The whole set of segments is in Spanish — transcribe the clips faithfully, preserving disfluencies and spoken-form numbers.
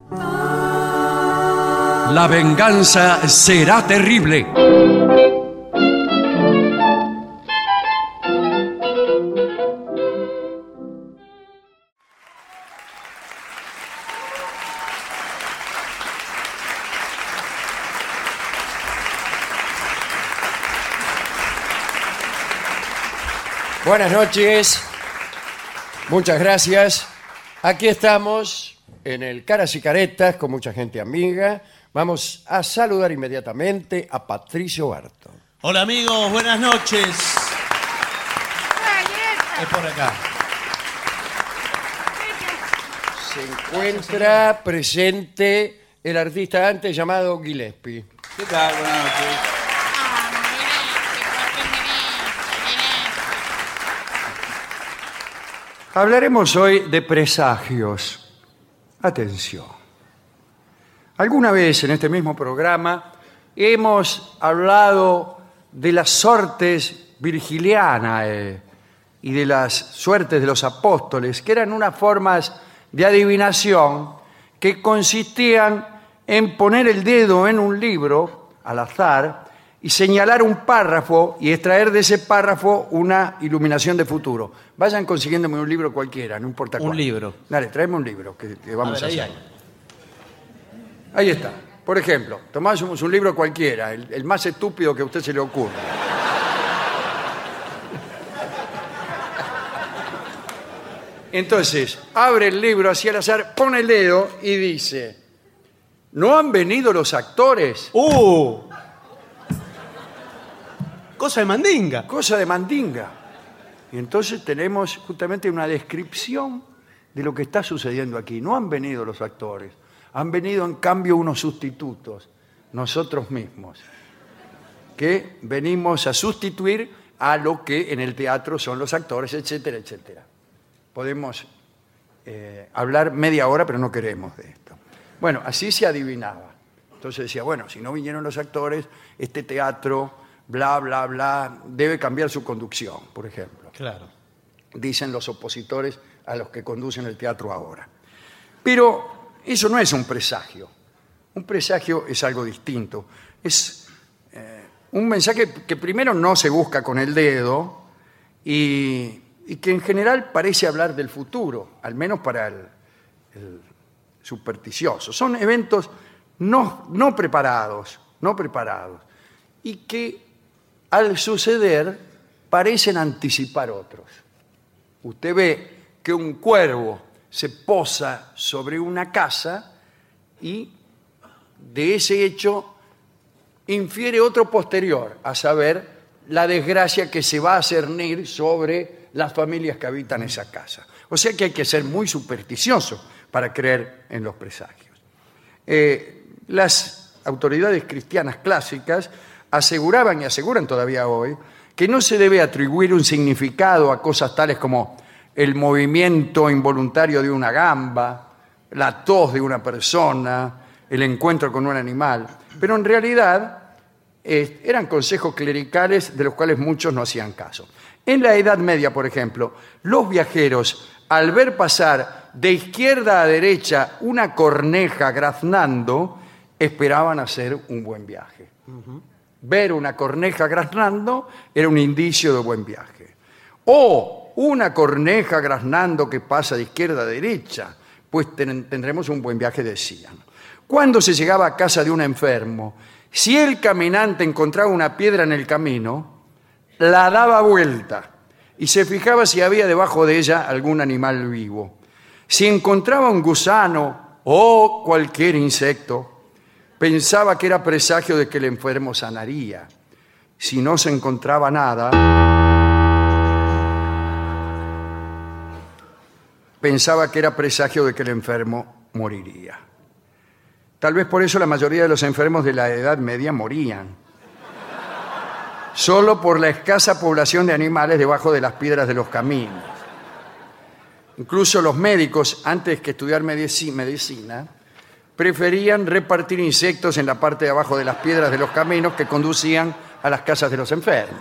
La venganza será terrible. Buenas noches, muchas gracias. Aquí estamos en el Caras y Caretas con mucha gente amiga. Vamos a saludar inmediatamente a Patricio Barto. Hola amigos, buenas noches. Es por acá. Se encuentra presente el artista antes llamado Gillespie. ¿Qué tal? Buenas noches. Hablaremos hoy de presagios. Atención. Alguna vez en este mismo programa hemos hablado de las sortes virgilianas eh, y de las suertes de los apóstoles, que eran unas formas de adivinación que consistían en poner el dedo en un libro al azar y señalar un párrafo y extraer de ese párrafo una iluminación de futuro. Vayan consiguiéndome un libro cualquiera, no importa cuál. Un libro. Dale, tráeme un libro que, que vamos a, a, ver, hacer. ahí, Ahí está. Por ejemplo, tomamos un libro cualquiera, el, el más estúpido que a usted se le ocurra. Entonces, abre el libro así al azar, pone el dedo y dice: ¿no han venido los actores? ¡Uh! Cosa de mandinga. Cosa de mandinga. Y entonces tenemos justamente una descripción de lo que está sucediendo aquí. No han venido los actores, han venido en cambio unos sustitutos, nosotros mismos, que venimos a sustituir a lo que en el teatro son los actores, etcétera, etcétera. Podemos eh, hablar media hora, pero no queremos de esto. Bueno, así se adivinaba. Entonces decía, bueno, si no vinieron los actores, este teatro, bla, bla, bla, debe cambiar su conducción, por ejemplo. Claro. Dicen los opositores a los que conducen el teatro ahora. Pero eso no es un presagio. Un presagio es algo distinto. Es eh, un mensaje que primero no se busca con el dedo y, y que en general parece hablar del futuro, al menos para el, el supersticioso. Son eventos no, no preparados, no preparados, y que al suceder parecen anticipar otros. Usted ve que un cuervo se posa sobre una casa y de ese hecho infiere otro posterior, a saber, la desgracia que se va a cernir sobre las familias que habitan esa casa. O sea que hay que ser muy supersticioso para creer en los presagios. Eh, las autoridades cristianas clásicas aseguraban y aseguran todavía hoy que no se debe atribuir un significado a cosas tales como el movimiento involuntario de una gamba, la tos de una persona, el encuentro con un animal, pero en realidad eh, eran consejos clericales de los cuales muchos no hacían caso. En la Edad Media, por ejemplo, los viajeros, al ver pasar de izquierda a derecha una corneja graznando, esperaban hacer un buen viaje. Uh-huh. Ver una corneja graznando era un indicio de buen viaje. O una corneja graznando que pasa de izquierda a derecha, pues ten- tendremos un buen viaje, decían. Cuando se llegaba a casa de un enfermo, si el caminante encontraba una piedra en el camino, la daba vuelta y se fijaba si había debajo de ella algún animal vivo. Si encontraba un gusano o cualquier insecto, pensaba que era presagio de que el enfermo sanaría. Si no se encontraba nada, pensaba que era presagio de que el enfermo moriría. Tal vez por eso la mayoría de los enfermos de la Edad Media morían. Solo por la escasa población de animales debajo de las piedras de los caminos. Incluso los médicos, antes que estudiar medicina, preferían repartir insectos en la parte de abajo de las piedras de los caminos que conducían a las casas de los enfermos.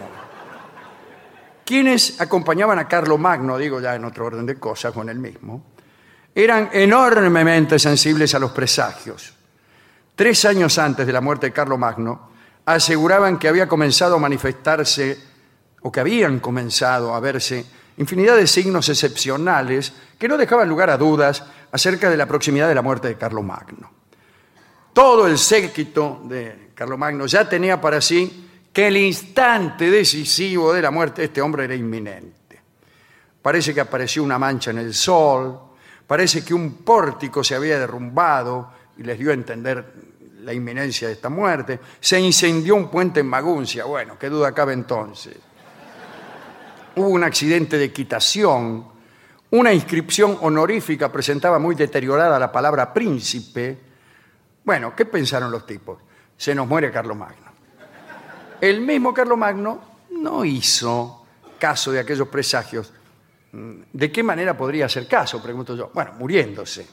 Quienes acompañaban a Carlomagno, digo ya en otro orden de cosas, con él mismo, eran enormemente sensibles a los presagios. Tres años antes de la muerte de Carlomagno, aseguraban que había comenzado a manifestarse, o que habían comenzado a verse, infinidad de signos excepcionales que no dejaban lugar a dudas acerca de la proximidad de la muerte de Carlomagno. Todo el séquito de Carlomagno ya tenía para sí que el instante decisivo de la muerte de este hombre era inminente. Parece que apareció una mancha en el sol, parece que un pórtico se había derrumbado y les dio a entender la inminencia de esta muerte. Se incendió un puente en Maguncia. Bueno, qué duda cabe entonces. Hubo un accidente de equitación. Una inscripción honorífica presentaba muy deteriorada la palabra príncipe. Bueno, ¿qué pensaron los tipos? Se nos muere Carlomagno. El mismo Carlomagno no hizo caso de aquellos presagios. ¿De qué manera podría hacer caso? Pregunto yo. Bueno, muriéndose.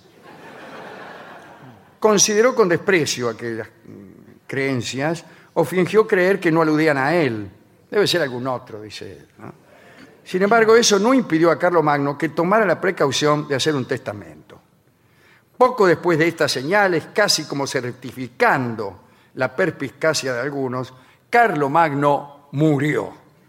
Consideró con desprecio aquellas creencias o fingió creer que no aludían a él. Debe ser algún otro, dice él, ¿no? Sin embargo, eso no impidió a Carlomagno que tomara la precaución de hacer un testamento. Poco después de estas señales, casi como certificando la perspicacia de algunos, Carlomagno murió.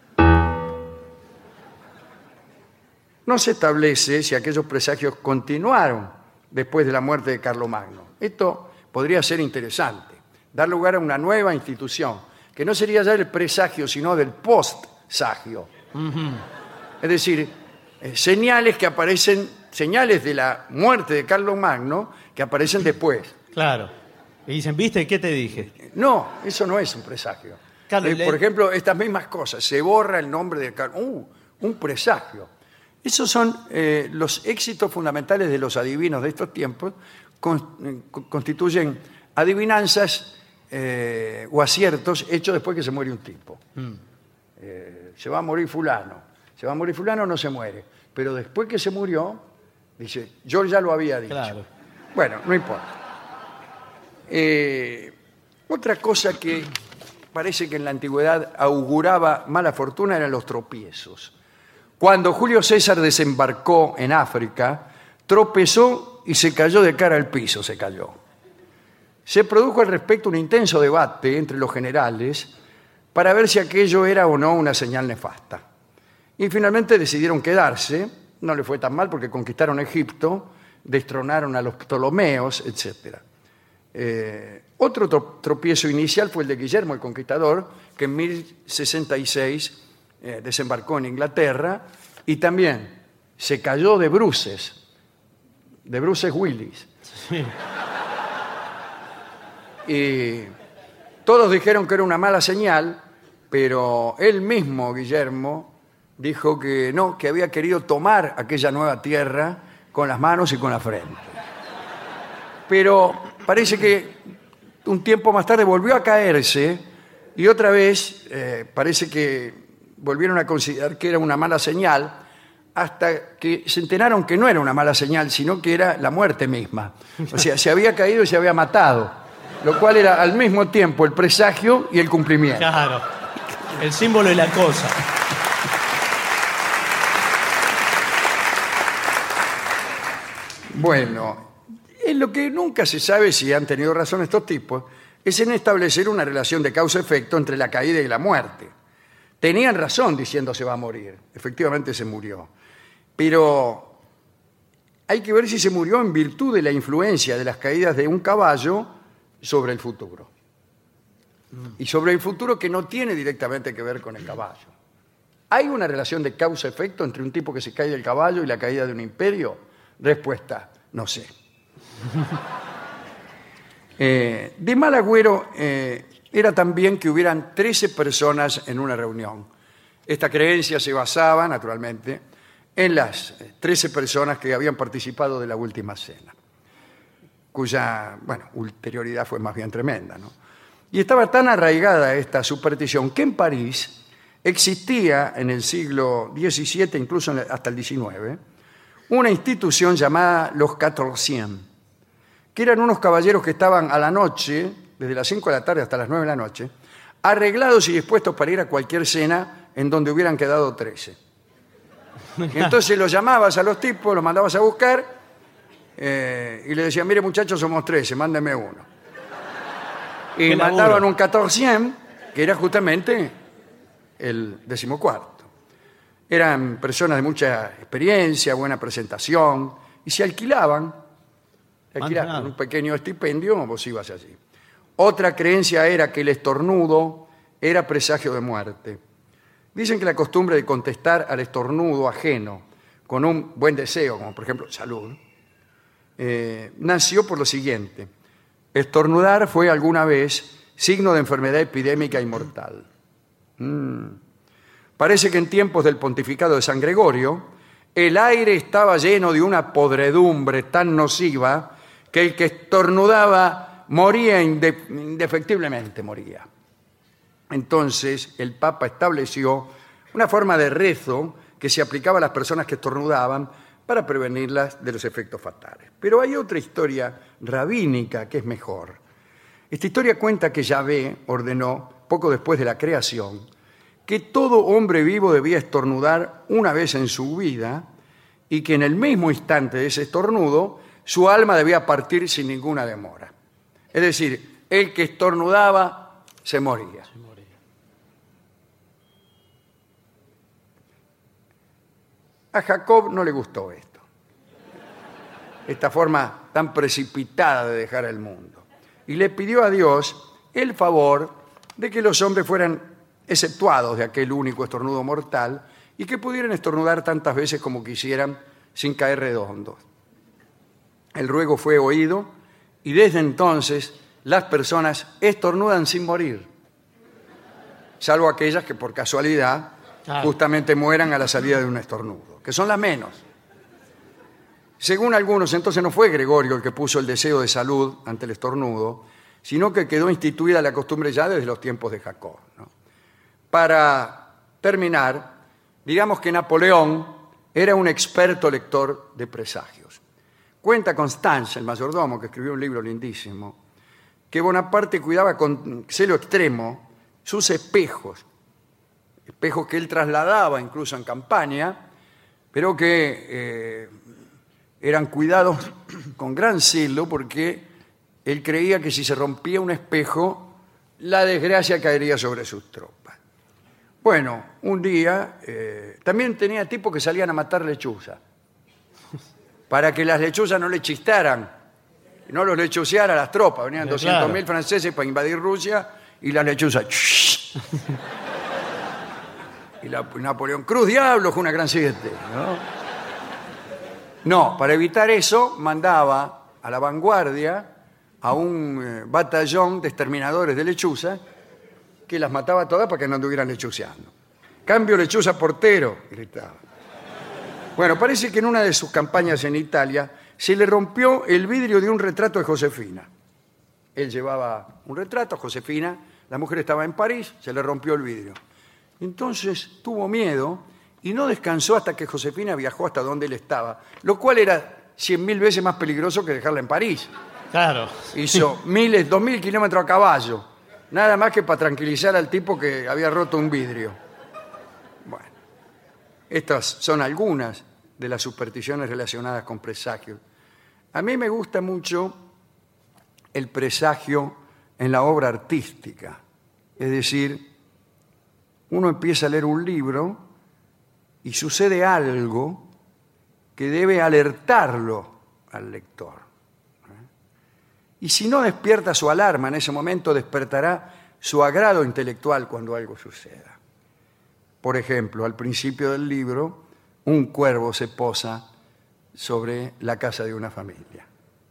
No se establece si aquellos presagios continuaron después de la muerte de Carlomagno. Esto podría ser interesante, dar lugar a una nueva institución, que no sería ya el presagio, sino del postsagio. Uh-huh. Es decir, eh, señales que aparecen, señales de la muerte de Carlomagno que aparecen después. Claro. Y dicen, ¿viste? ¿Qué te dije? No, eso no es un presagio. Claro, eh, le... Por ejemplo, estas mismas cosas, se borra el nombre de Carlomagno. Uh, un presagio. Esos son eh, los éxitos fundamentales de los adivinos de estos tiempos, con, eh, constituyen adivinanzas eh, o aciertos hechos después que se muere un tipo. Mm. Eh, se va a morir fulano. Se va a morir fulano o no se muere. Pero después que se murió, dice, yo ya lo había dicho. Claro. Bueno, no importa. Eh, otra cosa que parece que en la antigüedad auguraba mala fortuna eran los tropiezos. Cuando Julio César desembarcó en África, tropezó y se cayó de cara al piso, se cayó. Se produjo al respecto un intenso debate entre los generales para ver si aquello era o no una señal nefasta. Y finalmente decidieron quedarse, no le fue tan mal porque conquistaron Egipto, destronaron a los Ptolomeos, etcétera. Eh, otro tropiezo inicial fue el de Guillermo el Conquistador, que en mil sesenta y seis eh, desembarcó en Inglaterra y también se cayó de bruces, de Bruce Willis. Sí. Y todos dijeron que era una mala señal, pero él mismo, Guillermo, dijo que no, que había querido tomar aquella nueva tierra con las manos y con la frente. Pero parece que un tiempo más tarde volvió a caerse y otra vez eh, parece que volvieron a considerar que era una mala señal hasta que se enteraron que no era una mala señal, sino que era la muerte misma. O sea, se había caído y se había matado, lo cual era al mismo tiempo el presagio y el cumplimiento. Claro, el símbolo de la cosa. Bueno, en lo que nunca se sabe si han tenido razón estos tipos es en establecer una relación de causa-efecto entre la caída y la muerte. Tenían razón diciendo se va a morir. Efectivamente se murió. Pero hay que ver si se murió en virtud de la influencia de las caídas de un caballo sobre el futuro. Y sobre el futuro que no tiene directamente que ver con el caballo. ¿Hay una relación de causa-efecto entre un tipo que se cae del caballo y la caída de un imperio? Respuesta, no sé. eh, de mal agüero eh, era también que hubieran trece personas en una reunión. Esta creencia se basaba, naturalmente, en las trece personas que habían participado de la última cena, cuya, bueno, ulterioridad fue más bien tremenda, ¿no? Y estaba tan arraigada esta superstición que en París existía en el siglo diecisiete, incluso hasta el diecinueve, una institución llamada los Quatorzième, que eran unos caballeros que estaban a la noche, desde las cinco de la tarde hasta las nueve de la noche, arreglados y dispuestos para ir a cualquier cena en donde hubieran quedado trece. Entonces los llamabas a los tipos, los mandabas a buscar eh, y le decían, mire muchachos, somos trece, mándeme uno. Y Qué mandaban laburo. un catorcien, que era justamente el decimocuarto. Eran personas de mucha experiencia, buena presentación, y se alquilaban, se alquilaban Mandaban. un pequeño estipendio, vos ibas allí. Otra creencia era que el estornudo era presagio de muerte. Dicen que la costumbre de contestar al estornudo ajeno con un buen deseo, como por ejemplo salud, eh, nació por lo siguiente. Estornudar fue alguna vez signo de enfermedad epidémica y mortal. Mm. Parece que en tiempos del pontificado de San Gregorio, el aire estaba lleno de una podredumbre tan nociva que el que estornudaba moría inde- indefectiblemente, moría. Entonces el Papa estableció una forma de rezo que se aplicaba a las personas que estornudaban para prevenirlas de los efectos fatales. Pero hay otra historia rabínica que es mejor. Esta historia cuenta que Yahvé ordenó, poco después de la creación, que todo hombre vivo debía estornudar una vez en su vida y que en el mismo instante de ese estornudo su alma debía partir sin ninguna demora. Es decir, el que estornudaba se moría. A Jacob no le gustó esto, esta forma tan precipitada de dejar el mundo, y le pidió a Dios el favor de que los hombres fueran exceptuados de aquel único estornudo mortal y que pudieran estornudar tantas veces como quisieran sin caer redondos. El ruego fue oído y desde entonces las personas estornudan sin morir, salvo aquellas que por casualidad Claro. justamente mueran a la salida de un estornudo, que son las menos. Según algunos, entonces no fue Gregorio el que puso el deseo de salud ante el estornudo, sino que quedó instituida la costumbre ya desde los tiempos de Jacob, ¿no? Para terminar, digamos que Napoleón era un experto lector de presagios. Cuenta Constance, el mayordomo, que escribió un libro lindísimo, que Bonaparte cuidaba con celo extremo sus espejos, espejos que él trasladaba incluso en campaña, pero que eh, eran cuidados con gran celo porque él creía que si se rompía un espejo, la desgracia caería sobre sus tropas. Bueno, un día eh, también tenía tipos que salían a matar lechuzas, para que las lechuzas no le chistaran, no los lechuceara a las tropas. Venían Eh, doscientos mil claro. franceses para invadir Rusia y las lechuzas... Y la, Napoleón, Cruz Diablo, fue una gran siete, ¿no? No, para evitar eso, mandaba a la vanguardia a un eh, batallón de exterminadores de lechuzas que las mataba todas para que no anduvieran lechuceando. Cambio lechuza portero, gritaba. Bueno, parece que en una de sus campañas en Italia se le rompió el vidrio de un retrato de Josefina. Él llevaba un retrato, Josefina, la mujer estaba en París, se le rompió el vidrio. Entonces tuvo miedo y no descansó hasta que Josefina viajó hasta donde él estaba, lo cual era cien mil veces más peligroso que dejarla en París. Claro. Hizo miles, dos mil kilómetros a caballo, nada más que para tranquilizar al tipo que había roto un vidrio. Bueno, estas son algunas de las supersticiones relacionadas con presagios. A mí me gusta mucho el presagio en la obra artística, es decir, uno empieza a leer un libro y sucede algo que debe alertarlo al lector. Y si no despierta su alarma en ese momento, despertará su agrado intelectual cuando algo suceda. Por ejemplo, al principio del libro, un cuervo se posa sobre la casa de una familia.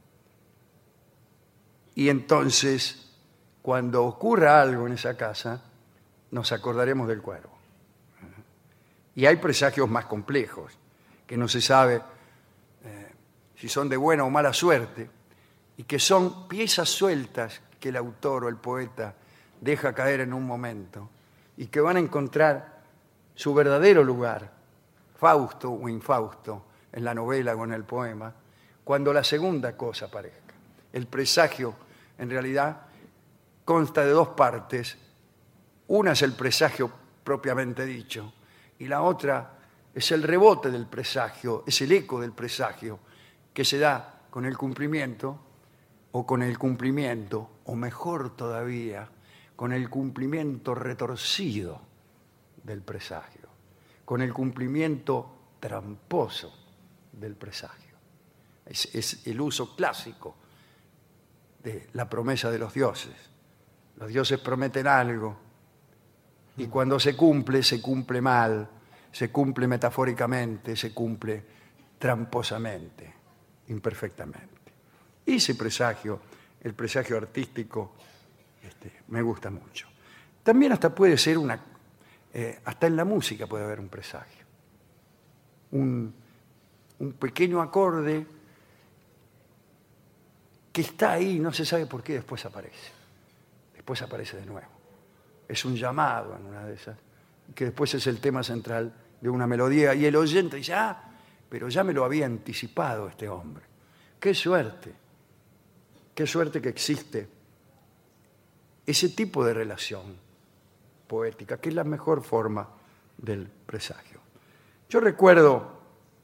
Y entonces, cuando ocurra algo en esa casa, nos acordaremos del cuervo. Y hay presagios más complejos, que no se sabe eh, si son de buena o mala suerte, y que son piezas sueltas que el autor o el poeta deja caer en un momento, y que van a encontrar su verdadero lugar, Fausto o infausto, en la novela o en el poema, cuando la segunda cosa aparezca. El presagio, en realidad, consta de dos partes. Una es el presagio propiamente dicho, y la otra es el rebote del presagio, es el eco del presagio que se da con el cumplimiento, o con el cumplimiento, o mejor todavía, con el cumplimiento retorcido del presagio, con el cumplimiento tramposo del presagio. Es, es el uso clásico de la promesa de los dioses. Los dioses prometen algo y cuando se cumple, se cumple mal, se cumple metafóricamente, se cumple tramposamente, imperfectamente. Y ese presagio, el presagio artístico, este, me gusta mucho. También hasta puede ser una... Eh, hasta en la música puede haber un presagio. Un, un pequeño acorde que está ahí, no se sabe por qué, después aparece. Después aparece de nuevo. Es un llamado en una de esas, que después es el tema central de una melodía. Y el oyente dice, ah, pero ya me lo había anticipado este hombre. ¡Qué suerte! ¡Qué suerte que existe ese tipo de relación poética, que es la mejor forma del presagio! Yo recuerdo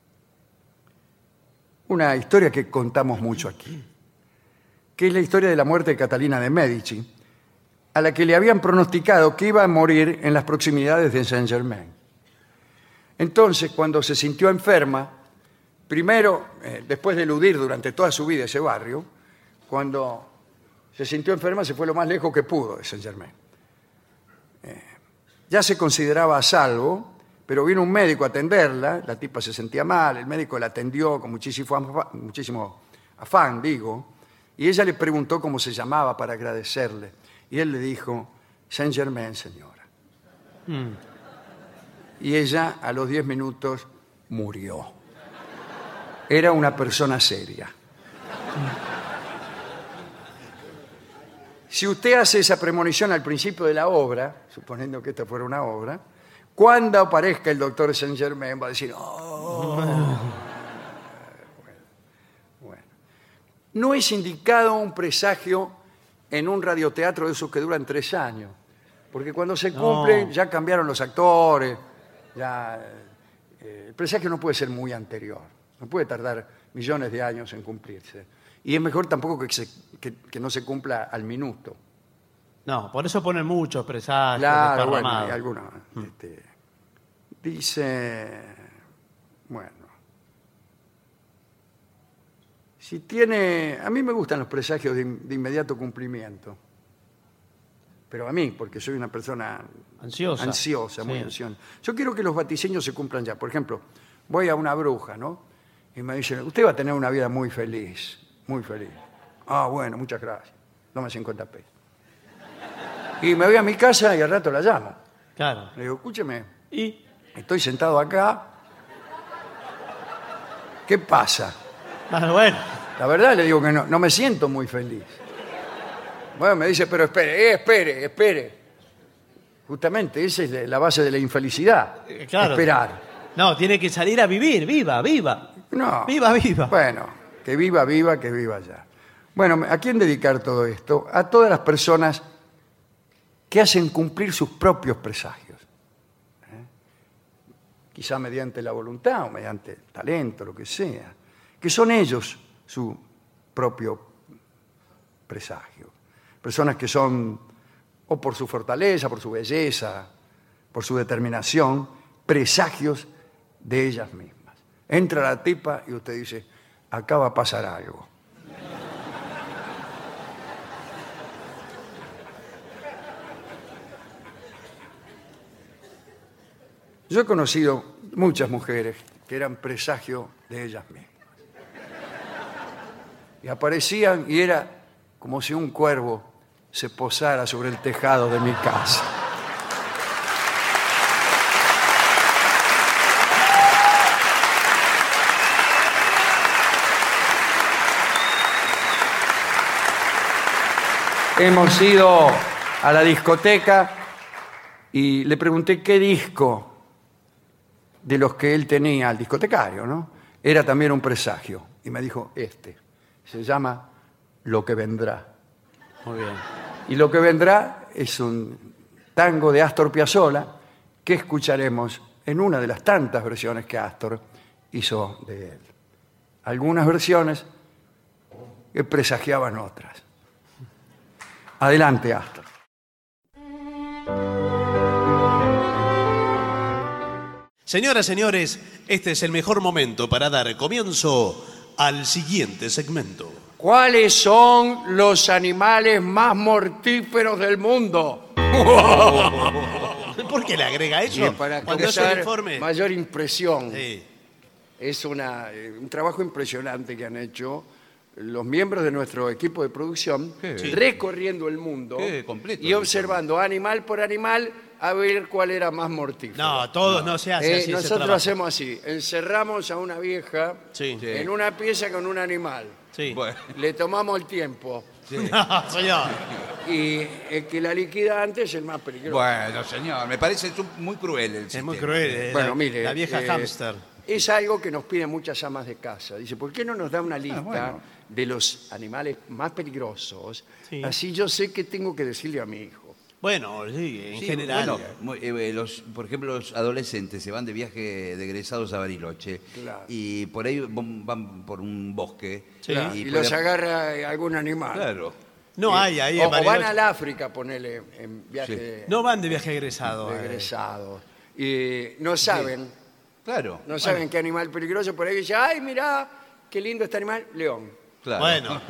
una historia que contamos mucho aquí, que es la historia de la muerte de Catalina de Médici, a la que le habían pronosticado que iba a morir en las proximidades de Saint-Germain. Entonces, cuando se sintió enferma, primero, eh, después de eludir durante toda su vida ese barrio, cuando se sintió enferma se fue lo más lejos que pudo de Saint-Germain. Eh, ya se consideraba a salvo, pero vino un médico a atenderla, la tipa se sentía mal, el médico la atendió con muchísimo afán, muchísimo afán, digo, y ella le preguntó cómo se llamaba para agradecerle. Y él le dijo, Saint-Germain, señora. Mm. Y ella, a los diez minutos, murió. Era una persona seria. Mm. Si usted hace esa premonición al principio de la obra, suponiendo que esta fuera una obra, cuando aparezca el doctor Saint-Germain va a decir, oh. Bueno, bueno. No es indicado un presagio en un radioteatro de esos que duran tres años, porque cuando se cumple no. ya cambiaron los actores, ya, eh, el presagio no puede ser muy anterior, no puede tardar millones de años en cumplirse. Y es mejor tampoco que, se, que, que no se cumpla al minuto. No, por eso ponen muchos presagios. Claro, bueno, hay algunos. Mm. Este, dice, bueno, si tiene, a mí me gustan los presagios de, de inmediato cumplimiento, pero a mí, porque soy una persona ansiosa, ansiosa muy sí. ansiosa. Yo quiero que los vaticinios se cumplan ya. Por ejemplo, voy a una bruja, ¿no? Y me dicen, usted va a tener una vida muy feliz. Muy feliz. Ah, bueno, muchas gracias. Dame cincuenta pesos. Y me voy a mi casa y al rato la llamo. Claro. Le digo, escúcheme. ¿Y? Estoy sentado acá. ¿Qué pasa? Ah, bueno. La verdad le digo que no, no me siento muy feliz. Bueno, me dice, pero espere, eh, espere, espere. Justamente esa es la base de la infelicidad. Eh, claro. Esperar. No, tiene que salir a vivir. Viva, viva. No. Viva, viva. Bueno. Que viva, viva, que viva ya. Bueno, ¿a quién dedicar todo esto? A todas las personas que hacen cumplir sus propios presagios. ¿Eh? Quizá mediante la voluntad o mediante el talento, lo que sea. Que son ellos su propio presagio. Personas que son, o por su fortaleza, por su belleza, por su determinación, presagios de ellas mismas. Entra la tipa y usted dice, acá va a pasar algo. Yo he conocido muchas mujeres que eran presagio de ellas mismas. Y aparecían y era como si un cuervo se posara sobre el tejado de mi casa. Hemos ido a la discoteca y le pregunté qué disco de los que él tenía, al discotecario, ¿no? Era también un presagio. Y me dijo, este. Se llama Lo que vendrá. Muy bien. Y Lo que vendrá es un tango de Astor Piazzolla que escucharemos en una de las tantas versiones que Astor hizo de él. Algunas versiones que presagiaban otras. Adelante, Astor. Señoras, señores, este es el mejor momento para dar comienzo al siguiente segmento. ¿Cuáles son los animales más mortíferos del mundo? ¿Por qué le agrega eso? Y para Cuando hace el causar informe. mayor impresión. Sí. Es una, eh, un trabajo impresionante que han hecho los miembros de nuestro equipo de producción, Sí. recorriendo el mundo Qué completo y el observando animal por animal a ver cuál era más mortífero. No, todos no, se hace Eh, así. ese nosotros trabajo. hacemos así, encerramos a una vieja Sí. Sí. en una pieza con un animal, Sí. Bueno, le tomamos el tiempo No, señor. y el que la liquida antes es el más peligroso. bueno, señor, me parece su- muy cruel el Es muy sistema. cruel. eh, Bueno, la, mire, la vieja eh, hámster. Es algo que nos piden muchas amas de casa. Dice, ¿por qué no nos da una lista bueno. de los animales más peligrosos? Sí. Así yo sé qué tengo que decirle a mi hijo. Bueno, sí, en Sí, general. bueno, muy- eh, los, por ejemplo, los adolescentes se van de viaje de egresados a Bariloche Claro. y por ahí van, van por un bosque. Sí. Claro, y y puede- los agarra algún animal. Claro. no hay ahí O, en o van Bariloche. al África, ponele, en viaje Sí. de, No van de viaje egresado. de eh. egresados. Y no saben, Claro. no saben qué animal peligroso. Por ahí dice, ay, mirá, qué lindo este animal, león. Claro. Bueno.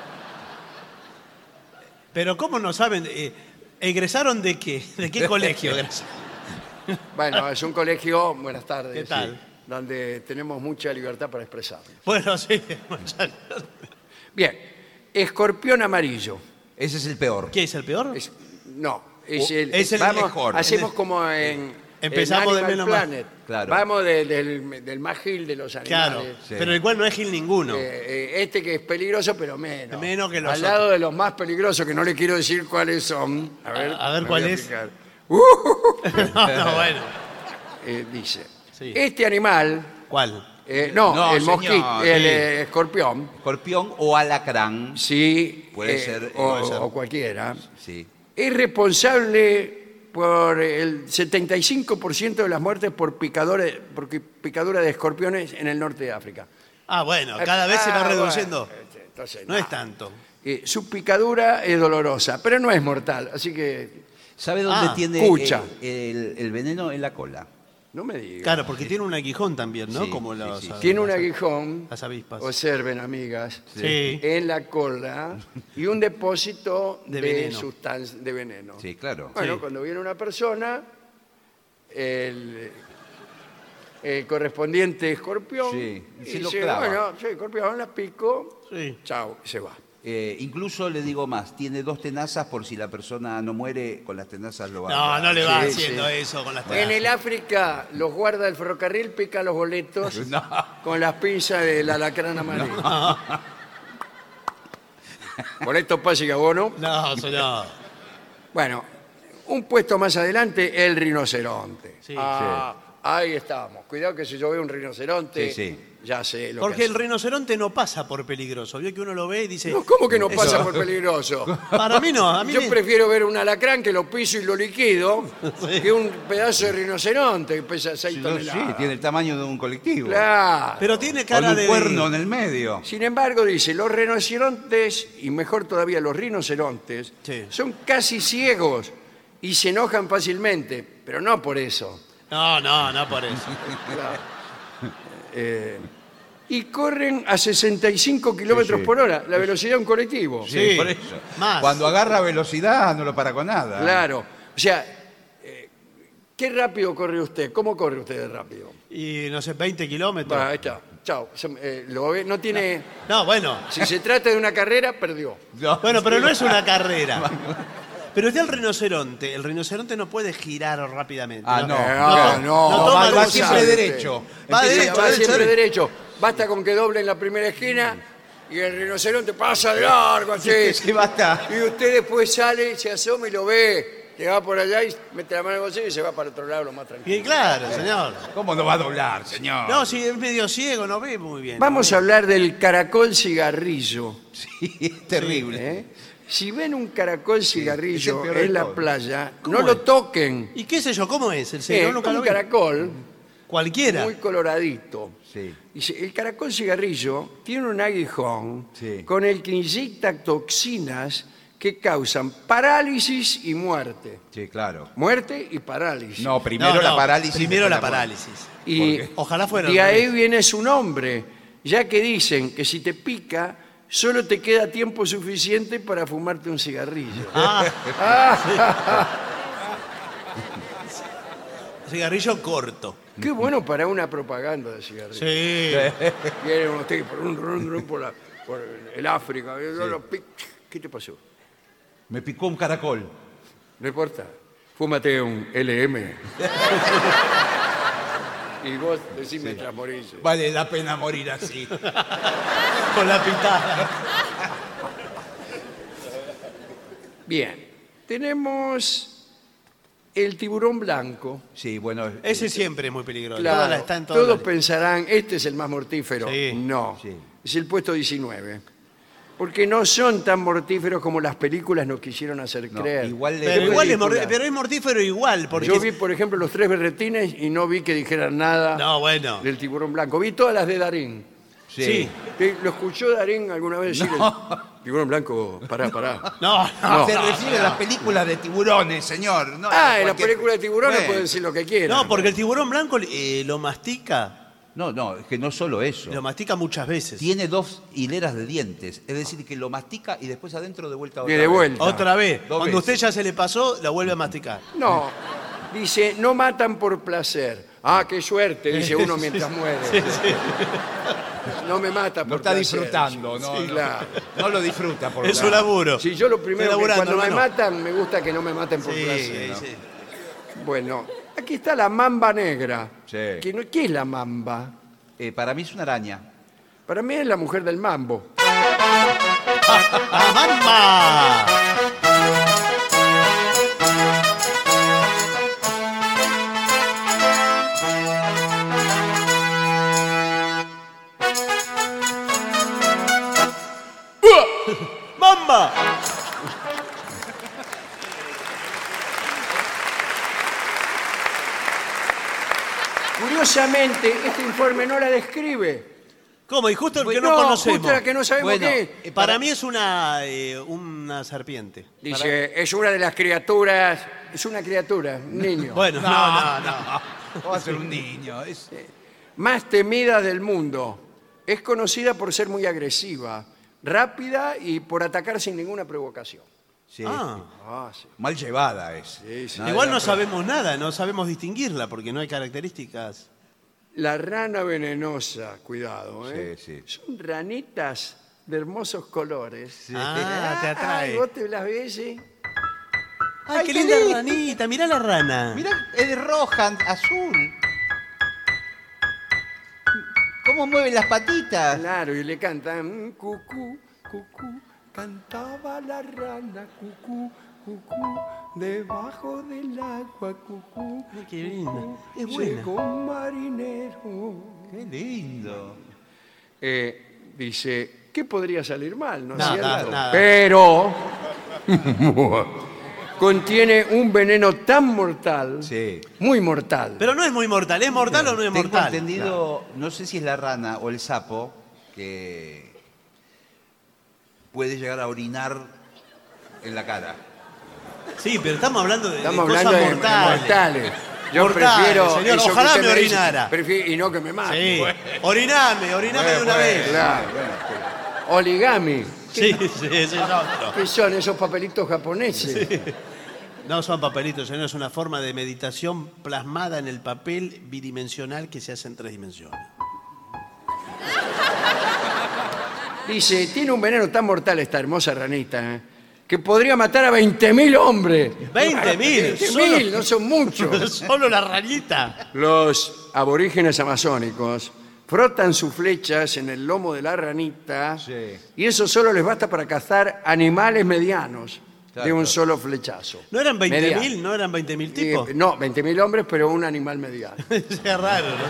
Pero ¿cómo no saben? Eh, ¿Egresaron de qué? ¿De qué colegio egresaron? Bueno, es un colegio, buenas tardes. ¿Qué tal? sí, donde tenemos mucha libertad para expresarnos. Bueno, sí. Bien, escorpión amarillo. Ese es el peor. ¿Qué es el peor? Es- no, es O- el, es el vamos, mejor. Hacemos como en, Empezamos en de Animal menos más. Planet. Claro. Vamos de- del, del más gil de los Claro. animales. Sí. Pero igual no es Gil ninguno. Eh, eh, este que es peligroso, pero menos. Menos que los Al lado de los más peligrosos, que no le quiero decir cuáles son. A ver, A- a ver me cuál voy es. fijar. no, no, bueno. Eh, dice, Sí. este animal, ¿Cuál? eh, no, No, el señor, mosquito, el sí. eh, escorpión, Escorpión o alacrán. sí, Puede eh, ser, o, puede ser. o cualquiera, Sí. es responsable por el setenta y cinco por ciento de las muertes por picadura, por picadura de escorpiones en el norte de África. Ah, bueno, cada vez se va Ah, reduciendo. bueno, este, entonces, No nada. es tanto. Eh, su picadura es dolorosa, pero no es mortal, así que ¿Sabe dónde Ah, tiene cucha. eh, el, el veneno? En la cola. no me diga. Claro, porque tiene un aguijón también, ¿no? Sí, Como sí, los, sí. Tiene un las- aguijón, Las avispas. observen amigas, Sí. en la cola y un depósito De de, veneno. sustancia de veneno. Sí, claro. Bueno, Sí. cuando viene una persona, el, el correspondiente escorpión Sí, se lo dice, clava. bueno, sí, escorpión, la pico, Sí. chao, y se va. Eh, incluso le digo más, tiene dos tenazas por si la persona no muere, con las tenazas lo va No, a no le va Sí, haciendo sí. eso con las En tenazas. el África, los guarda del ferrocarril pican los boletos No. con las pinzas del alacrán amarillo. Boleto pase y abono. No, señor. Bueno, un puesto más adelante, el rinoceronte. Sí. Ah, ahí estamos. Cuidado que si yo veo un rinoceronte, Sí, sí. ya sé lo Porque que el hace. rinoceronte no pasa por peligroso. Vio que uno lo ve y dice... No, ¿cómo que no Eso- pasa por peligroso? Para mí no, a mí Yo me- prefiero ver un alacrán que lo piso y lo liquido Sí. que un pedazo de rinoceronte que pesa seis Sí, toneladas. sí, tiene el tamaño de un colectivo. Claro. Pero tiene Con cara un de... cuerno en el medio. Sin embargo, dice, los rinocerontes, y mejor todavía los rinocerontes, Sí. son casi ciegos y se enojan fácilmente, pero no por eso. No, no, no por eso. Claro. Eh, y corren a sesenta y cinco kilómetros Sí, sí. por hora, la velocidad de un colectivo. Sí, por eso. más. Cuando agarra velocidad no lo para con nada. Claro. O sea, eh, ¿qué rápido corre usted? ¿Cómo corre usted de rápido? Y no sé, veinte kilómetros. Va, ahí está. Chao. Se- eh, lo ve- no tiene... No, bueno. Si se trata de una carrera, perdió. No. Bueno, pero no es una carrera. Pero está el rinoceronte. El rinoceronte no puede girar rápidamente. Ah, no. Eh, No, no, no toma va, va luz, siempre sabe. derecho. Va Empieza- derecho, va derecho, siempre derecho. derecho. Basta con que doble en la primera esquina y el rinoceronte pasa de largo así. Sí, basta. Y usted después sale, se asoma y lo ve, que va por allá y mete la mano en el bolsillo y se va para otro lado lo más tranquilo. Bien claro, señor. ¿Cómo no va a doblar, señor? No, si es medio ciego, no ve muy bien. Vamos a hablar del caracol cigarrillo. Sí, es terrible. ¿eh? Si ven un caracol cigarrillo es el peor de en la todos. playa, ¿Cómo no lo es? toquen. ¿Y qué sé yo? ¿Cómo es el Eh, ciego? Nunca un lo vi. caracol Cualquiera. muy coloradito. Sí. Dice, el caracol cigarrillo tiene un aguijón Sí. con el que inyecta toxinas que causan parálisis y muerte. Sí, claro. Muerte y parálisis. No, primero No, la no, parálisis. Primero después la muerte. parálisis. Y ¿Por qué? Ojalá fuera de al ahí revés. viene su nombre, ya que dicen que si te pica, solo te queda tiempo suficiente para fumarte un cigarrillo. Cigarrillo corto. Qué bueno para una propaganda de cigarrillo. Sí. Viene unos tipos rum, rum, rum, por, la- por el África. yo lo pic- ¿Qué te pasó? Me picó un caracol. No importa. Fúmate un L M. Y vos decís mientras morís. Vale la pena morir así. Con la pitada. Bien. Tenemos el tiburón blanco. Sí, bueno. Ese siempre es muy peligroso. Claro, Todas las- está en todas todos las- pensarán, este es el más mortífero. Sí. No, Sí. es el puesto diecinueve. Porque no son tan mortíferos como las películas nos quisieron hacer No, creer. igual le- Pero, ¿Qué igual es película? mordi- pero es mortífero igual. Porque Yo vi, por ejemplo, Los Tres Berretines y no vi que dijeran nada No, bueno. del tiburón blanco. Vi todas las de Darín. Sí. Sí. ¿Te- ¿Lo escuchó Darín alguna vez decir el tiburón blanco? Pará, pará. No, no. No. Se refiere a las películas de tiburones, señor. No Ah, a en la cualquier- película de tiburones Bueno. pueden decir lo que quieran. No, porque el tiburón blanco eh, lo mastica. No, no, es que no solo eso. Lo mastica muchas veces. Tiene dos hileras de dientes. Es decir, que lo mastica y después adentro de vuelta otra de vez. vuelta. Otra vez. Dos Cuando veces. usted ya se le pasó, la vuelve a masticar. No, dice, no matan por placer. Ah, qué suerte, dice uno mientras muere. No me mata por No está placer. disfrutando, no, Sí, no. claro. No lo disfruta por Es la- un laburo. Si yo lo primero Estoy que laburando, cuando me hermano. matan, me gusta que no me maten por Sí, placer. sí. Bueno, aquí está la mamba negra. Sí. Que no- ¿Qué es la mamba? Eh, para mí es una araña. Para mí es la mujer del mambo. ¡Ah, mamá! ¡Mamba! Curiosamente, este informe no la describe. ¿Cómo? Y justo el que No, no, conocemos. justo la que no sabemos Bueno, qué es. Eh, Para mí es una, eh, una serpiente. Dice, es una de las criaturas, es una criatura, un niño, Bueno, no, no, no. Va a ser un niño. Es... más temida del mundo. Es conocida por ser muy agresiva, rápida y por atacar sin ninguna provocación. Sí. Ah, Ah, sí. Mal llevada es. Sí, sí. Nada igual de no la- sabemos nada, no sabemos distinguirla porque no hay características. La rana venenosa, cuidado, ¿eh? Sí, sí. Son ranitas de hermosos colores. Ah, te atrae. Ay, vos te las ves, ¿eh? Ay, qué linda ranita, mirá la rana. Mirá, es de roja, azul. ¿Cómo mueve las patitas? Claro, y le cantan mm, cucú, cucú, cantaba la rana, cucú, cucú, debajo del agua, cucú. Ay, qué linda. cucú, Es buena. llegó un marinero. Qué lindo. Eh, dice, ¿qué podría salir mal? ¿No es Nada, cierto? nada. Pero contiene un veneno tan mortal, Sí. muy mortal. Pero no es muy mortal, ¿es mortal o no es Tengo mortal? entendido, no sé si es la rana o el sapo, que puede llegar a orinar en la cara. Sí, pero estamos hablando de, de Estamos cosas hablando de de mortales. mortales. Yo Mortales, prefiero señor, eso que ojalá usted me me dice, orinara. prefi- y no que me mate. Sí. Oriname, oriname de una vez. Claro. Origami. Sí, sí, ese es otro. ¿Qué son esos papelitos japoneses? No son papelitos, señor, es una forma de meditación plasmada en el papel bidimensional que se hace en tres dimensiones. Dice, tiene un veneno tan mortal esta hermosa ranita, ¿eh? que podría matar a veinte mil hombres. veinte mil, veinte mil, no son muchos. Solo la ranita. Los aborígenes amazónicos frotan sus flechas en el lomo de la ranita Sí. y eso solo les basta para cazar animales medianos Claro, de un claro. solo flechazo. ¿No eran veinte Mediano. mil? ¿No eran veinte mil Eh, tipos? no, veinte mil hombres, pero un animal mediano. Es raro, ¿no?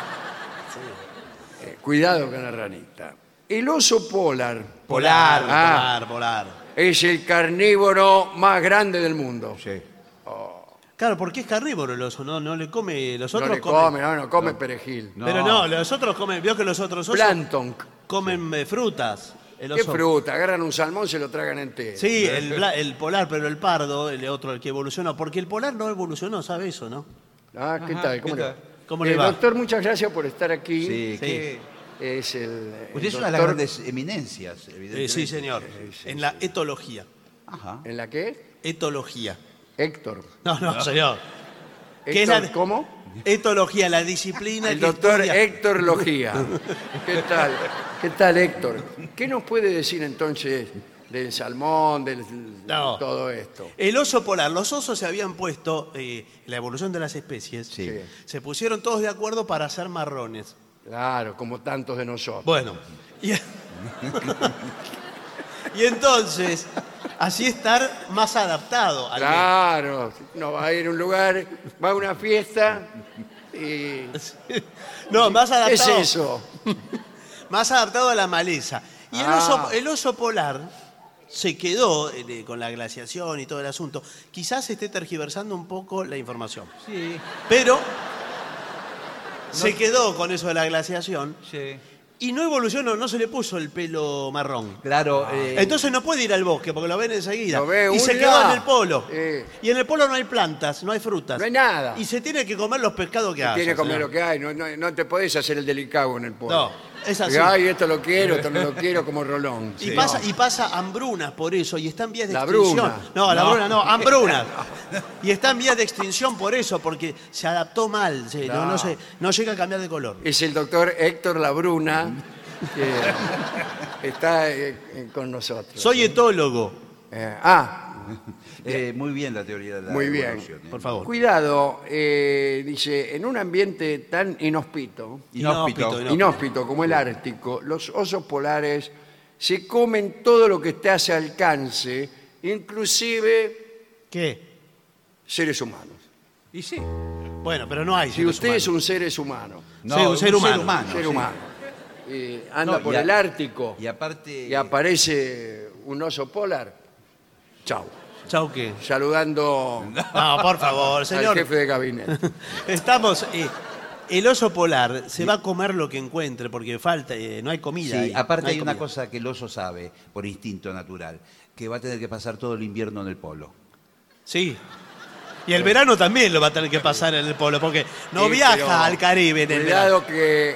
Eh, cuidado con la ranita. El oso polar Polar, Ah. polar, polar. es el carnívoro más grande del mundo. Sí. Claro, porque es carnívoro el oso, no, no le come. Los No otros le comen. come, no, no come perejil. No. Pero no, los otros comen. Vio que los otros osos Plancton. comen eh, frutas. El ¿Qué oso. fruta? Agarran un salmón, se lo tragan entero. Sí, el, bla- el polar, pero el pardo, el otro, el que evolucionó. Porque el polar no evolucionó, ¿sabe eso, no? Ah, ¿qué Ajá, tal? ¿Cómo ¿qué le tal? va? ¿Cómo Eh, le va? Doctor, muchas gracias por estar aquí. Sí, Sí. que- Es el, el Usted es una de las doctor- grandes eminencias, Eh, evidentemente. sí, señor. En la etología. Ajá. ¿En la qué? Etología. Héctor. No, no, señor. ¿Qué es Héctor, la- ¿Cómo? Etología, la disciplina El que doctor estudia- Héctor Logía. ¿Qué tal? ¿Qué tal, Héctor? ¿Qué nos puede decir entonces del salmón, del No. todo esto? El oso polar. Los osos se habían puesto, eh, la evolución de las especies, Sí. se pusieron todos de acuerdo para ser marrones. Claro, como tantos de nosotros. Bueno, y, y entonces, así estar más adaptado al Claro, no va a ir a un lugar, va a una fiesta y... No, más ¿Qué es adaptado. eso? Más adaptado a la maleza. Y el, Ah. oso, el oso polar se quedó eh, con la glaciación y todo el asunto. Quizás esté tergiversando un poco la información. Sí, Pero se quedó con eso de la glaciación sí. y no evolucionó, no se le puso el pelo marrón. Claro. eh, Entonces no puede ir al bosque porque lo ven enseguida. Lo ve, y se uy, quedó ya. en el polo. Eh. Y en el polo no hay plantas, no hay frutas. No hay nada. Y se tiene que comer los pescados que hay. Tiene que comer lo que hay, no, no, no te podés hacer el delicado en el pueblo. No, es así. Ay, esto lo quiero, esto no lo quiero, como Rolón. Y, Sí. pasa, y pasa hambrunas por eso, y está en vías de La extinción. bruna. No, la No. bruna no, hambrunas. Y está en vías de extinción por eso, porque se adaptó mal, se- no, No. no, se- no llega a cambiar de color. Es el doctor Héctor Labruna que está eh, eh, con nosotros. Soy etólogo, Eh, ah, eh, muy bien la teoría de la Muy bien. evolución, ¿eh? por favor. cuidado, eh, dice, en un ambiente tan inhóspito, Inhóspito. Inhóspito, inhóspito como el Ártico, los osos polares se comen todo lo que esté a su alcance, inclusive ¿Qué? seres humanos. Y sí. Bueno, pero no hay Si seres usted humanos. es un ser humano, No, Sí, un ser humano. ser sí. humano, y anda No, por y a- el Ártico Y aparte. y aparece un oso polar, chau, Chau, ¿qué? saludando No, por favor, al señor. jefe de gabinete. Estamos... eh, el oso polar se va a comer lo que encuentre porque falta, eh, no hay comida. Sí, ahí, aparte no hay una comida. cosa que el oso sabe, por instinto natural, que va a tener que pasar todo el invierno en el polo. Sí. Y el verano también lo va a tener que pasar en el polo, porque no Sí, viaja pero al Caribe en el verano. Cuidado que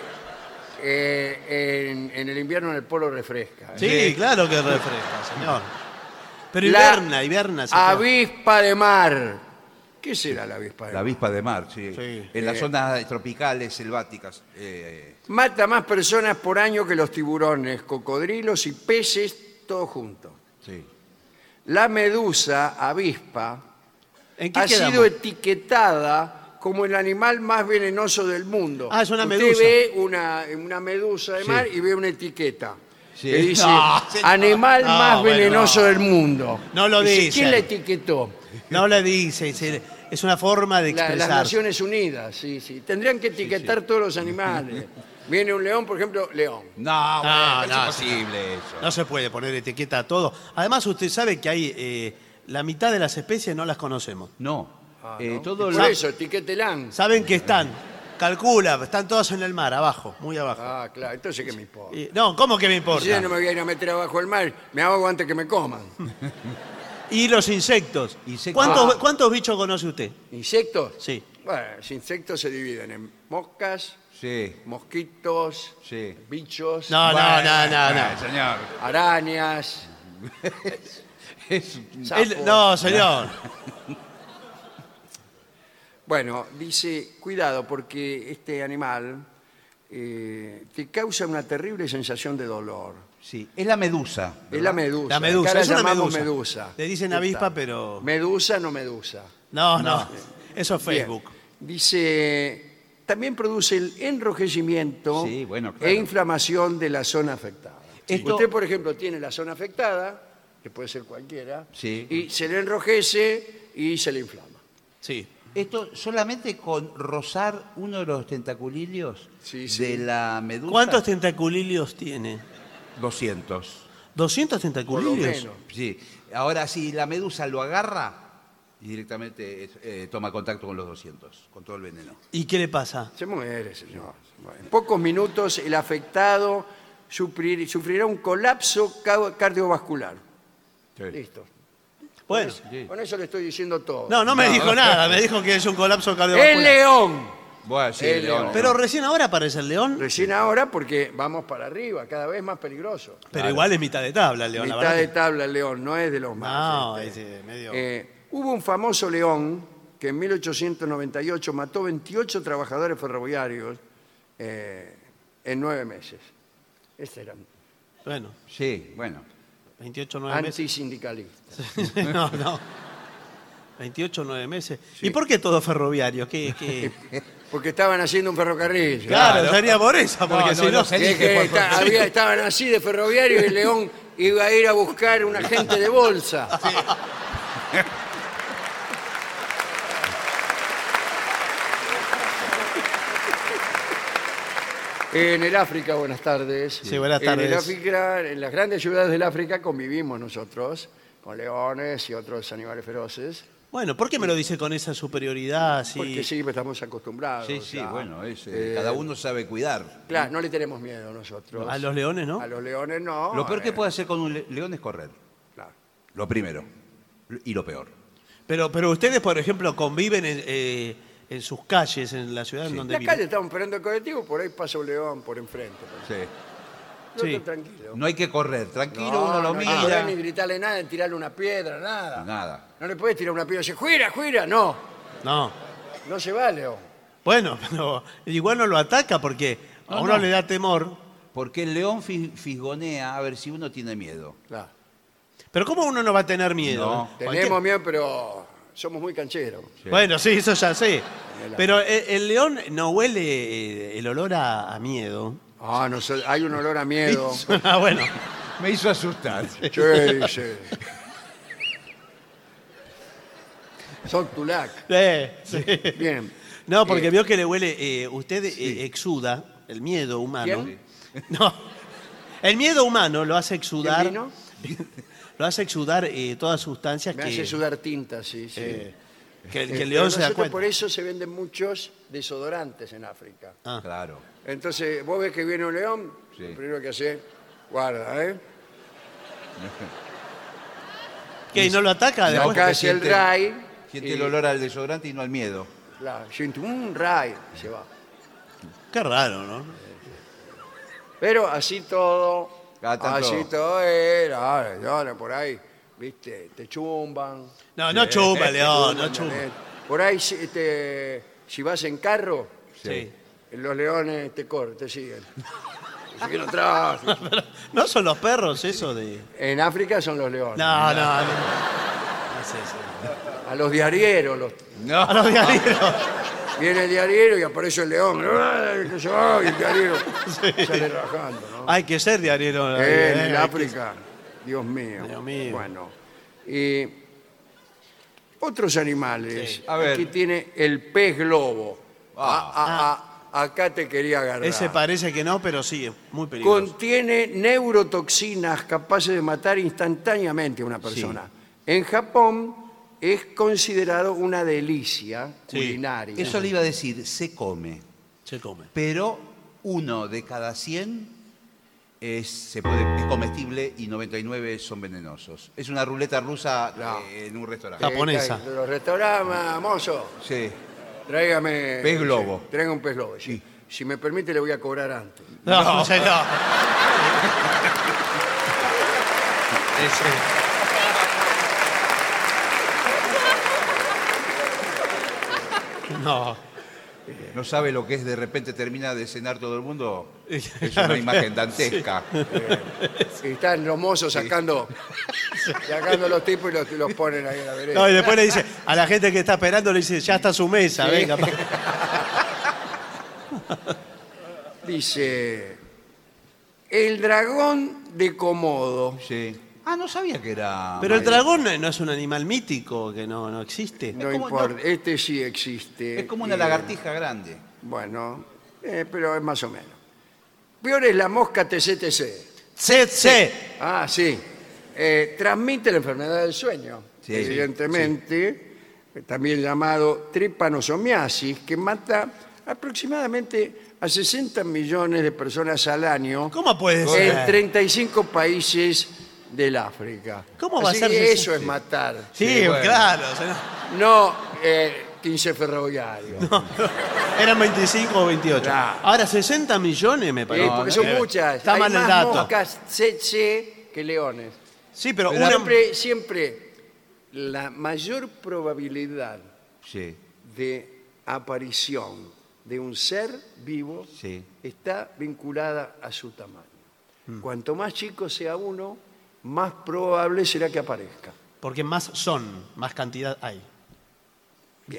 eh, en, en el invierno en el polo refresca. ¿eh? Sí, claro que refresca, señor. Pero La hiberna, hiberna. se queda. avispa de mar. ¿Qué será la avispa de La mar? avispa de mar, sí. Sí. En las Eh. zonas tropicales, selváticas. eh, Mata más personas por año que los tiburones, cocodrilos y peces, todos juntos. sí. La medusa avispa ¿En qué ha quedamos? sido etiquetada como el animal más venenoso del mundo. Ah, es una Usted medusa. ve una, una medusa de Sí. mar y ve una etiqueta Sí. que dice No, señor. animal No, más bueno, venenoso no. del mundo. No lo Dice, dice. ¿quién la etiquetó? No le dice, es- es una forma de La- las expresar. Naciones Unidas, sí, sí. Tendrían que etiquetar todos los animales. Viene un león, por ejemplo, león. No, bueno, es no, imposible eso. No se puede poner etiqueta a todo. Además, usted sabe que hay eh, la mitad de las especies no las conocemos. No. Ah, Eh, ¿no? todo Por lo- eso, etiquételan. Saben que están, calcula, están todas en el mar, abajo, muy abajo. Ah, claro, entonces ¿qué me importa? Y- no, ¿cómo que me Si yo importa? no me voy a ir a meter abajo del mar, me ahogo antes que me coman. Y los insectos. Insectos. ¿Cuántos, Ah. ¿Cuántos bichos conoce usted? ¿Insectos? Sí. Bueno, los insectos se dividen en moscas, Sí, mosquitos, sí. bichos, No, Bueno, no, no, no, bueno, no. señor. arañas, Es- sapos. Él- no, señor. Bueno, dice, cuidado porque este animal eh, te causa una terrible sensación de dolor. sí, es la medusa. Es la medusa. La medusa, Acá la es una llamamos medusa. medusa. Le dicen ¿Qué avispa, tal? pero- Medusa, no medusa. No, no. Eso es Bien. Facebook. Dice, también produce el enrojecimiento Sí, bueno, claro. e inflamación de la zona afectada. Esto- Usted, por ejemplo, tiene la zona afectada, que puede ser cualquiera, Sí. y se le enrojece y se le inflama. Sí. Esto solamente con rozar uno de los tentaculillos Sí, sí. de la medusa. ¿Cuántos tentaculillos tiene? doscientos. ¿doscientos Por lo tentaculillos? menos. Sí. Ahora, si la medusa lo agarra, y directamente eh, toma contacto con los doscientos, con todo el veneno. ¿Y qué le pasa? Se muere, señor. En pocos minutos el afectado sufrir- sufrirá un colapso ca- cardiovascular. Sí. Listo. Bueno. Sí. Con eso le estoy diciendo todo. No, no me dijo nada, me dijo que es un colapso ¡El cardiovascular. león! Bueno, sí, El León. león. Pero recién ahora aparece el león, Recién ahora porque vamos para arriba, cada vez más peligroso. pero Claro. igual es mitad de tabla el león. la Mitad verdad de que- tabla el león, no es de los más. No, este. ese medio... Eh, hubo un famoso león que en mil ochocientos noventa y ocho mató veintiocho trabajadores ferroviarios eh, en nueve meses. Este era Bueno, Sí, bueno. veintiocho, nueve meses. antisindicalista. No, no. veintiocho, nueve meses. ¿Y por qué todo ferroviario? ¿Qué, qué? Porque estaban haciendo un ferrocarril. Claro, sería por eso, porque No, si no, no... no se Que- elige que por está- ferrocarril. había- estaban así de ferroviario y el león iba a ir a buscar un agente de bolsa. En el África, buenas tardes. Sí, buenas En el tardes. África, en las grandes ciudades del África convivimos nosotros con leones y otros animales feroces. Bueno, ¿por qué me lo dice con esa superioridad así? Porque sí, estamos acostumbrados. Sí, sí, ya. bueno, es, eh, Eh, cada uno sabe cuidar. Claro, no le tenemos miedo nosotros. A los leones, ¿no? A los leones no. Lo peor que eh, puede hacer con un le- león es correr. claro. Lo primero. Y lo peor. Pero, pero ustedes, por ejemplo, conviven en, eh, en sus calles, en la ciudad en En donde la viven. calle estamos esperando el colectivo, por ahí pasa un león por enfrente. Sí. No, Sí. no, tranquilo. No hay que correr. Tranquilo, No, uno lo no hay mira. que correr ni gritarle nada, ni tirarle una piedra, nada. Nada. No le puedes tirar una piedra y decir, ¡juira, juira! No, No. no se va, león. Bueno, pero igual no lo ataca porque a No, uno no. le da temor. Porque el león fi- fisgonea a ver si uno tiene miedo. Claro. Pero ¿cómo uno no va a tener miedo? No. Cualquier- Tenemos miedo, pero somos muy cancheros. Sí. Bueno, sí, eso ya sé. El- Pero el, el león no huele eh, el olor a, a miedo. Ah, no, sé, hay un olor a miedo. Ah, bueno. Me hizo asustar. Sí, sí. Son tulac. Eh, sí. Bien. No, porque Eh, vio que le huele. eh, usted eh, exuda el miedo humano. ¿Quién? No. El miedo humano lo hace exudar. ¿Quién vino? Lo hace exudar eh, todas sustancias Me que, hace sudar tinta, sí, sí. eh, que, el- que Eh, el león pero se da nosotros cuenta. por eso se venden muchos desodorantes en África. Ah. Claro. Entonces, vos ves que viene un león, Sí. lo primero que hace, guarda, ¿eh? ¿Qué? ¿Y no lo ataca? No, después? Acá hace el siente- ray. Siente y- el olor al desodorante y no al miedo. Claro, siente un ray y se va. Qué raro, ¿no? Pero así todo, Cada tanto- así todo era, ahora por ahí, viste, te chumban. No, no chupa, te león, no chumban, chupa. eh. Por ahí, si, te- si vas en carro, Sí. los leones te corren, te siguen. Así que no trabajes. ¿No son los perros eso de.? En África son los leones. No, no, no. No es eso. A los diarieros, los, A los diarios. viene el diariero y aparece el león. ¡Ay, que se va! Y el diariero sale rajando, ¿no? Hay que ser diario. Eh, en eh, el hay África, Dios mío. Dios mío. Bueno, y otros animales. Sí. A ver. Aquí tiene el pez globo. Ah. Ah, ah, ah, acá te quería agarrar. que- Ese parece que no, pero sí, es muy peligroso. Contiene neurotoxinas capaces de matar instantáneamente a una persona. En Japón es considerado una delicia Sí. culinaria. Eso le iba a decir, se come. Se come. Pero uno de cada cien es, se puede- es comestible y noventa y nueve son venenosos. Es una ruleta rusa No. eh, en un restaurante. Jap- japonesa. De los restaurantes, mozo, Sí. tráigame... Pez globo. sí, traiga un pez globo, sí. Si me permite, le voy a cobrar antes. No, señor. Ese. No. ¿No sabe lo que es de repente termina de cenar todo el mundo? Es Claro, una imagen dantesca. Y están los mozos sacando, sacando los tipos y los, los ponen ahí en la vereda. No, y después le dice, a la gente que está esperando, le dice, ya está su mesa, Sí. venga. pa- Dice, el dragón de Komodo. Sí. Ah, no sabía que era... Pero el maíz. dragón no no es un animal mítico que no, no existe. No como- importa, este sí existe. Es como una Y, lagartija grande. Bueno, eh, pero es más o menos. Peor es la mosca T C T C. Se, se. Ah, sí. Eh, transmite la enfermedad del sueño, Sí, evidentemente. también llamado trypanosomiasis, que mata aproximadamente a sesenta millones de personas al año ¿Cómo puede ser? en treinta y cinco países del África. ¿Cómo va Así a ser que sesenta? eso es matar. Sí, Sí, bueno. claro. o sea, No eh, quince ferroviarios. eran veinticinco o veintiocho. Claro. Ahora sesenta millones me Sí, parece. porque Eh, son muchas. Está Hay mal el más dato. moscas tsetse que leones. Sí, pero, Pero una... Siempre, siempre la mayor probabilidad Sí, de aparición de un ser vivo sí. está vinculada a su tamaño. Mm. Cuanto más chico sea uno, más probable será que aparezca. Porque más son, más cantidad hay. Bien.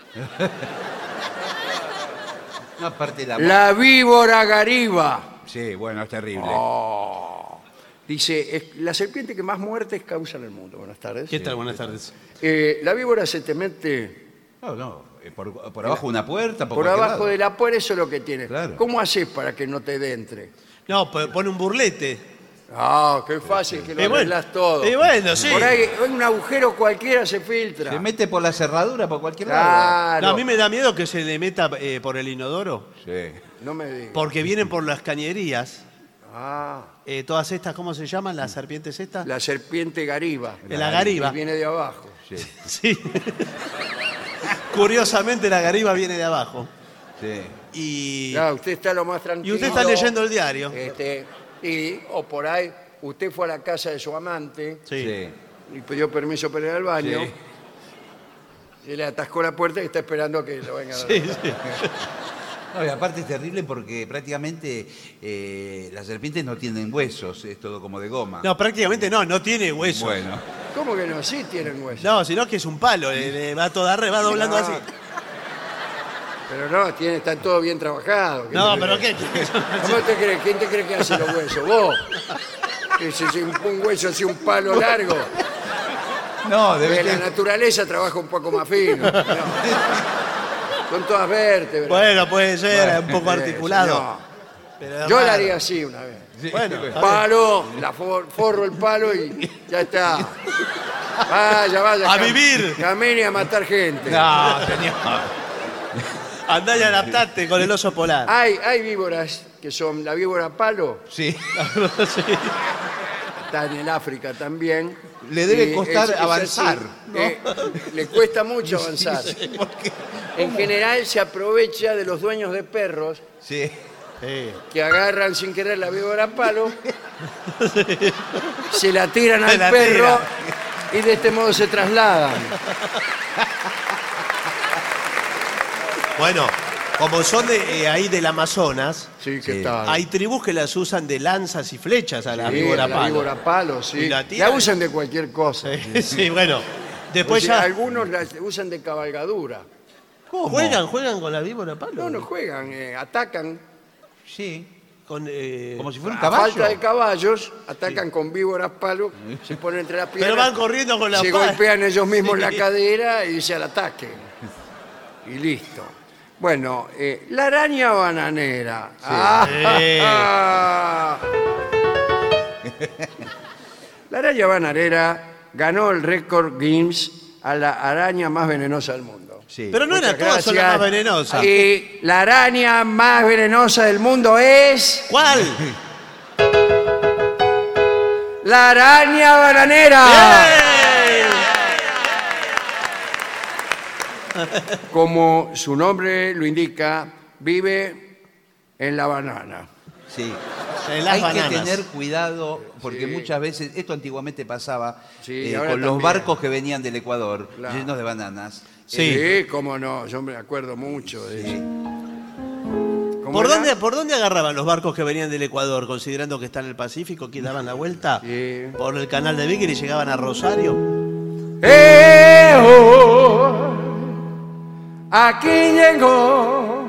No, aparte la... La víbora gariba. Sí, bueno, es terrible. Oh. Dice, es la serpiente que más muertes causa en el mundo. Buenas tardes. ¿Qué tal? Buenas tardes. Eh, la víbora se te mete No, no, eh, por, por abajo de una puerta, por, por cualquier abajo lado. de la puerta, eso es lo que tiene. Claro. ¿Cómo haces para que no te entre? No, pues pone un burlete. Ah, qué fácil que lo Y bueno, arreglás todo. y bueno, sí. Por ahí un agujero cualquiera se filtra. Se mete por la cerradura, por cualquier lado. Claro. No, a mí me da miedo que se le meta eh, por el inodoro, Sí. No me digas. porque vienen por las cañerías. Ah, Eh, todas estas, ¿cómo se llaman? ¿Las serpientes estas? la serpiente gariba. De la gariba. Y viene de abajo. Sí, Sí. Curiosamente la gariba viene de abajo. sí. Y, Claro, usted está lo más y tranquilo. usted está leyendo el diario. Este, y, o por ahí, usted fue a la casa de su amante Sí. Sí. y pidió permiso para ir al baño. Sí. Y le atascó la puerta y está esperando a que lo venga a dar. Sí, sí. No, y aparte es terrible porque prácticamente eh, las serpientes no tienen huesos, es todo como de goma. No, prácticamente no, no tiene hueso. Bueno, ¿Cómo que no? Sí tienen hueso. No, sino que es un palo, le, le va toda re, va doblando No. así. Pero no, tiene, está todo bien trabajado. ¿Qué No, te pero crees? ¿qué? ¿Cómo te crees? ¿Quién te cree que hace los huesos? ¿Vos? Ese es un, un hueso así, un palo largo. no, debe Que la ser... naturaleza trabaja un poco más fino. No. Son todas vértebras. Bueno, puede ser, Bueno, un poco eh, articulado. no. Pero Yo raro. la haría así una vez. Sí, Bueno, bueno. Palo, la for- forro el palo y ya está. Vaya, vaya. A cam- vivir. Camine a matar gente. No, señor. Andá y adaptate con el oso polar. Hay, hay víboras que son la víbora palo, Sí. Sí. está en el África también. Le debe Y costar es- es avanzar, así, ¿no? eh, le cuesta mucho avanzar. En general se aprovecha de los dueños de perros Sí. Sí. que agarran sin querer la víbora palo, se la tiran Se al la perro y de este modo se trasladan. Bueno, como son de eh, ahí del Amazonas, Sí, ¿qué Sí. tal? hay tribus que las usan de lanzas y flechas a la Sí, víbora la palo. víbora palo, sí. Y la La, tiran. usan de cualquier cosa. Sí, bueno. O Después sea, ya. algunos la usan de cabalgadura. ¿Juegan, juegan con la víbora palo? No, no juegan, eh, atacan. Sí. Con, eh, Como si fuera un A caballo. falta de caballos, atacan con víboras palo, se ponen entre las piernas. Pero van corriendo con la se pala. golpean ellos mismos la Sí. cadera y se al ataque. Y listo. Bueno, eh, la araña bananera. Ah, Sí. ah, ah. La araña bananera ganó el récord Guinness a la araña más venenosa del mundo. Sí. Pero no era Muchas todas son las gracias. más venenosas. Y la araña más venenosa del mundo es ¿Cuál? la araña bananera. Como su nombre lo indica, vive en la banana. Sí. En las Hay bananas. que tener cuidado porque Sí. muchas veces, esto antiguamente pasaba Sí, eh, ahora con los también. barcos que venían del Ecuador Claro. llenos de bananas. Sí. Sí, cómo no, yo me acuerdo mucho de eso. ¿Cómo ¿Por era? dónde, ¿Por dónde agarraban los barcos que venían del Ecuador, considerando que está en el Pacífico, que daban la vuelta Sí. por el canal de Beagle y llegaban a Rosario? ¡Eh, oh! Aquí llegó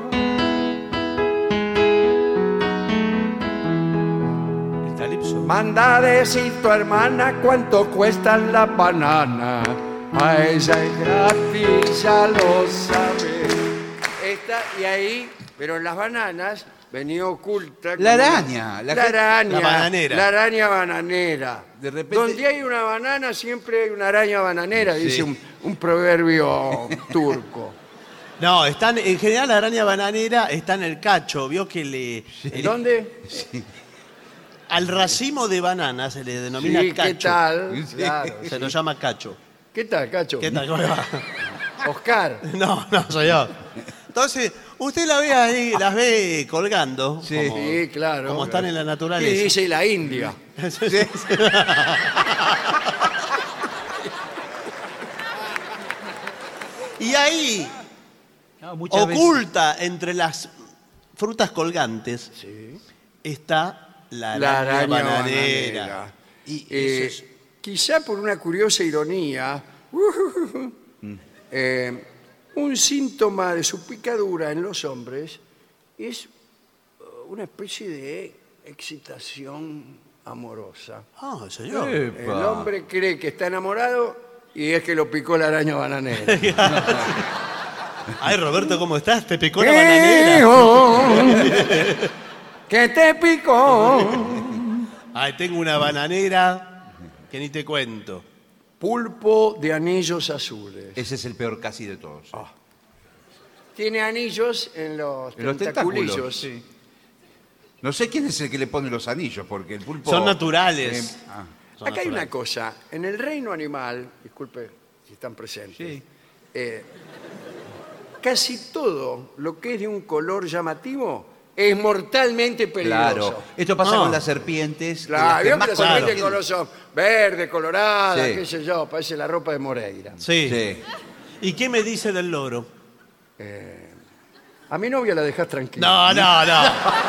El calipso. Manda decir tu hermana cuánto cuestan las bananas. A ella es gratis, ya lo sabe. Esta, y ahí, pero en las bananas venía oculta. La como araña, una- la La, que- araña. la bananera. La araña bananera. De repente- Donde hay una banana, siempre hay una araña bananera, Sí. dice un, un proverbio turco. No, están, en general la araña bananera está en el cacho. Vio que le, el- ¿Dónde? al racimo de bananas se le denomina Sí, cacho. ¿qué tal? Sí. Claro, Se sí. lo llama cacho. ¿Qué tal, Cacho? ¿Qué tal? ¿Cómo le va? Oscar. No, no, soy yo. Entonces, usted la ve ahí, las ve colgando. Sí. como- Sí, claro. Como están en la Y naturaleza. dice la India. Y ahí, No, muchas veces- oculta entre las frutas colgantes, Sí. está la araña, La araña bananera. bananera. Y Eh, eso es- Quizá por una curiosa ironía, eh, un síntoma de su picadura en los hombres es uh, una especie de excitación amorosa. Ah, señor. Epa. El hombre cree que está enamorado y es que lo picó la araña bananera. Ay, Roberto, ¿cómo estás? ¿Te picó la bananera? bananera. ¿Qué te picó? Ay, tengo una bananera que ni te cuento. Pulpo de anillos azules. Ese es el peor casi de todos. Ah. Tiene anillos en los En los tentaculillos. tentáculos. Sí. No sé quién es el que le pone los anillos, porque el pulpo... Son naturales. Eh, ah, Son Acá hay una naturales. cosa. En el reino animal, disculpe si están presentes, Sí. eh, casi todo lo que es de un color llamativo es mortalmente peligroso. claro. Esto pasa Ah. con las serpientes. Claro, que vio las que que la más serpiente color con los ojos verde, colorada, Sí. qué sé yo, parece la ropa de Moreira. Sí. tienen. Sí. ¿Y qué me dice del loro? A mi novia la dejas tranquila. No, no, no.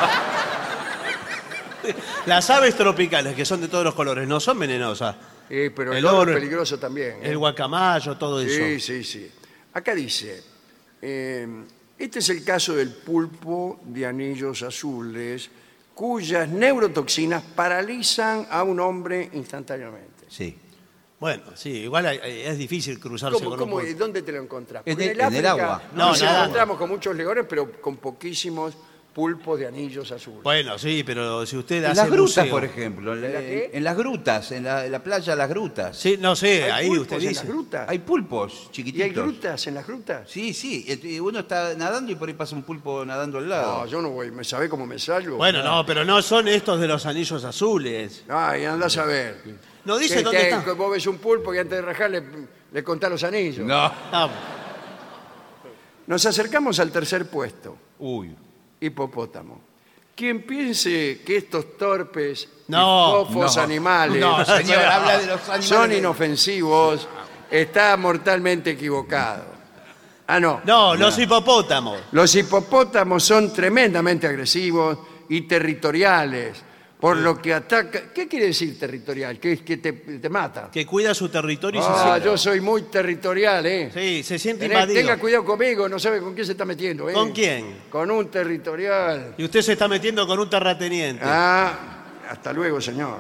Las aves tropicales, que son de todos los colores, no son venenosas. Eh, pero el, El oro oro, es peligroso también. ¿eh? El guacamayo, todo eso. Sí, sí, sí. Acá dice, eh, este es el caso del pulpo de anillos azules, cuyas neurotoxinas paralizan a un hombre instantáneamente. Sí. Bueno, sí, igual hay- hay- es difícil cruzarse ¿Cómo, con cómo, un y pulpo. ¿Dónde te lo encontrás? En Porque el- en el agua. No, nos nadando. encontramos con muchos leones, pero con poquísimos pulpos de anillos azules. Bueno, sí, pero si usted En hace las grutas, buceo- por ejemplo. En, la- ¿En la qué? en las grutas, en la, en la playa Las Grutas. Sí, no sé, ¿Hay ahí pulpos usted en dice. las grutas? Hay pulpos ¿Y hay chiquititos. grutas en las grutas? Sí, sí. eh, Uno está nadando y por ahí pasa un pulpo nadando al lado. No, yo no voy. ¿Me sabe cómo me salgo? Bueno, no, pero no son estos de los anillos azules. Ay, andás a ver. No dice Que- dónde que- está. que vos ves un pulpo y antes de rajar le, le contás los anillos. No. Ah, Nos acercamos al tercer puesto, Uy. hipopótamo. Quien piense que estos torpes No, y fofos no. animales No, Señor, habla de los animales. son de- inofensivos, está mortalmente equivocado. Ah, no. no, los hipopótamos. Los hipopótamos son tremendamente agresivos y territoriales, por lo que ataca... ¿Qué quiere decir territorial? Que es que te, te mata. Que cuida su territorio y se Ah, siente- yo soy muy territorial, ¿eh? Sí, se siente Tené- invadido. tenga cuidado conmigo, no sabe con quién se está metiendo, ¿eh? ¿Con quién? Con un territorial. Y usted se está metiendo con un terrateniente. Ah, hasta luego, señor.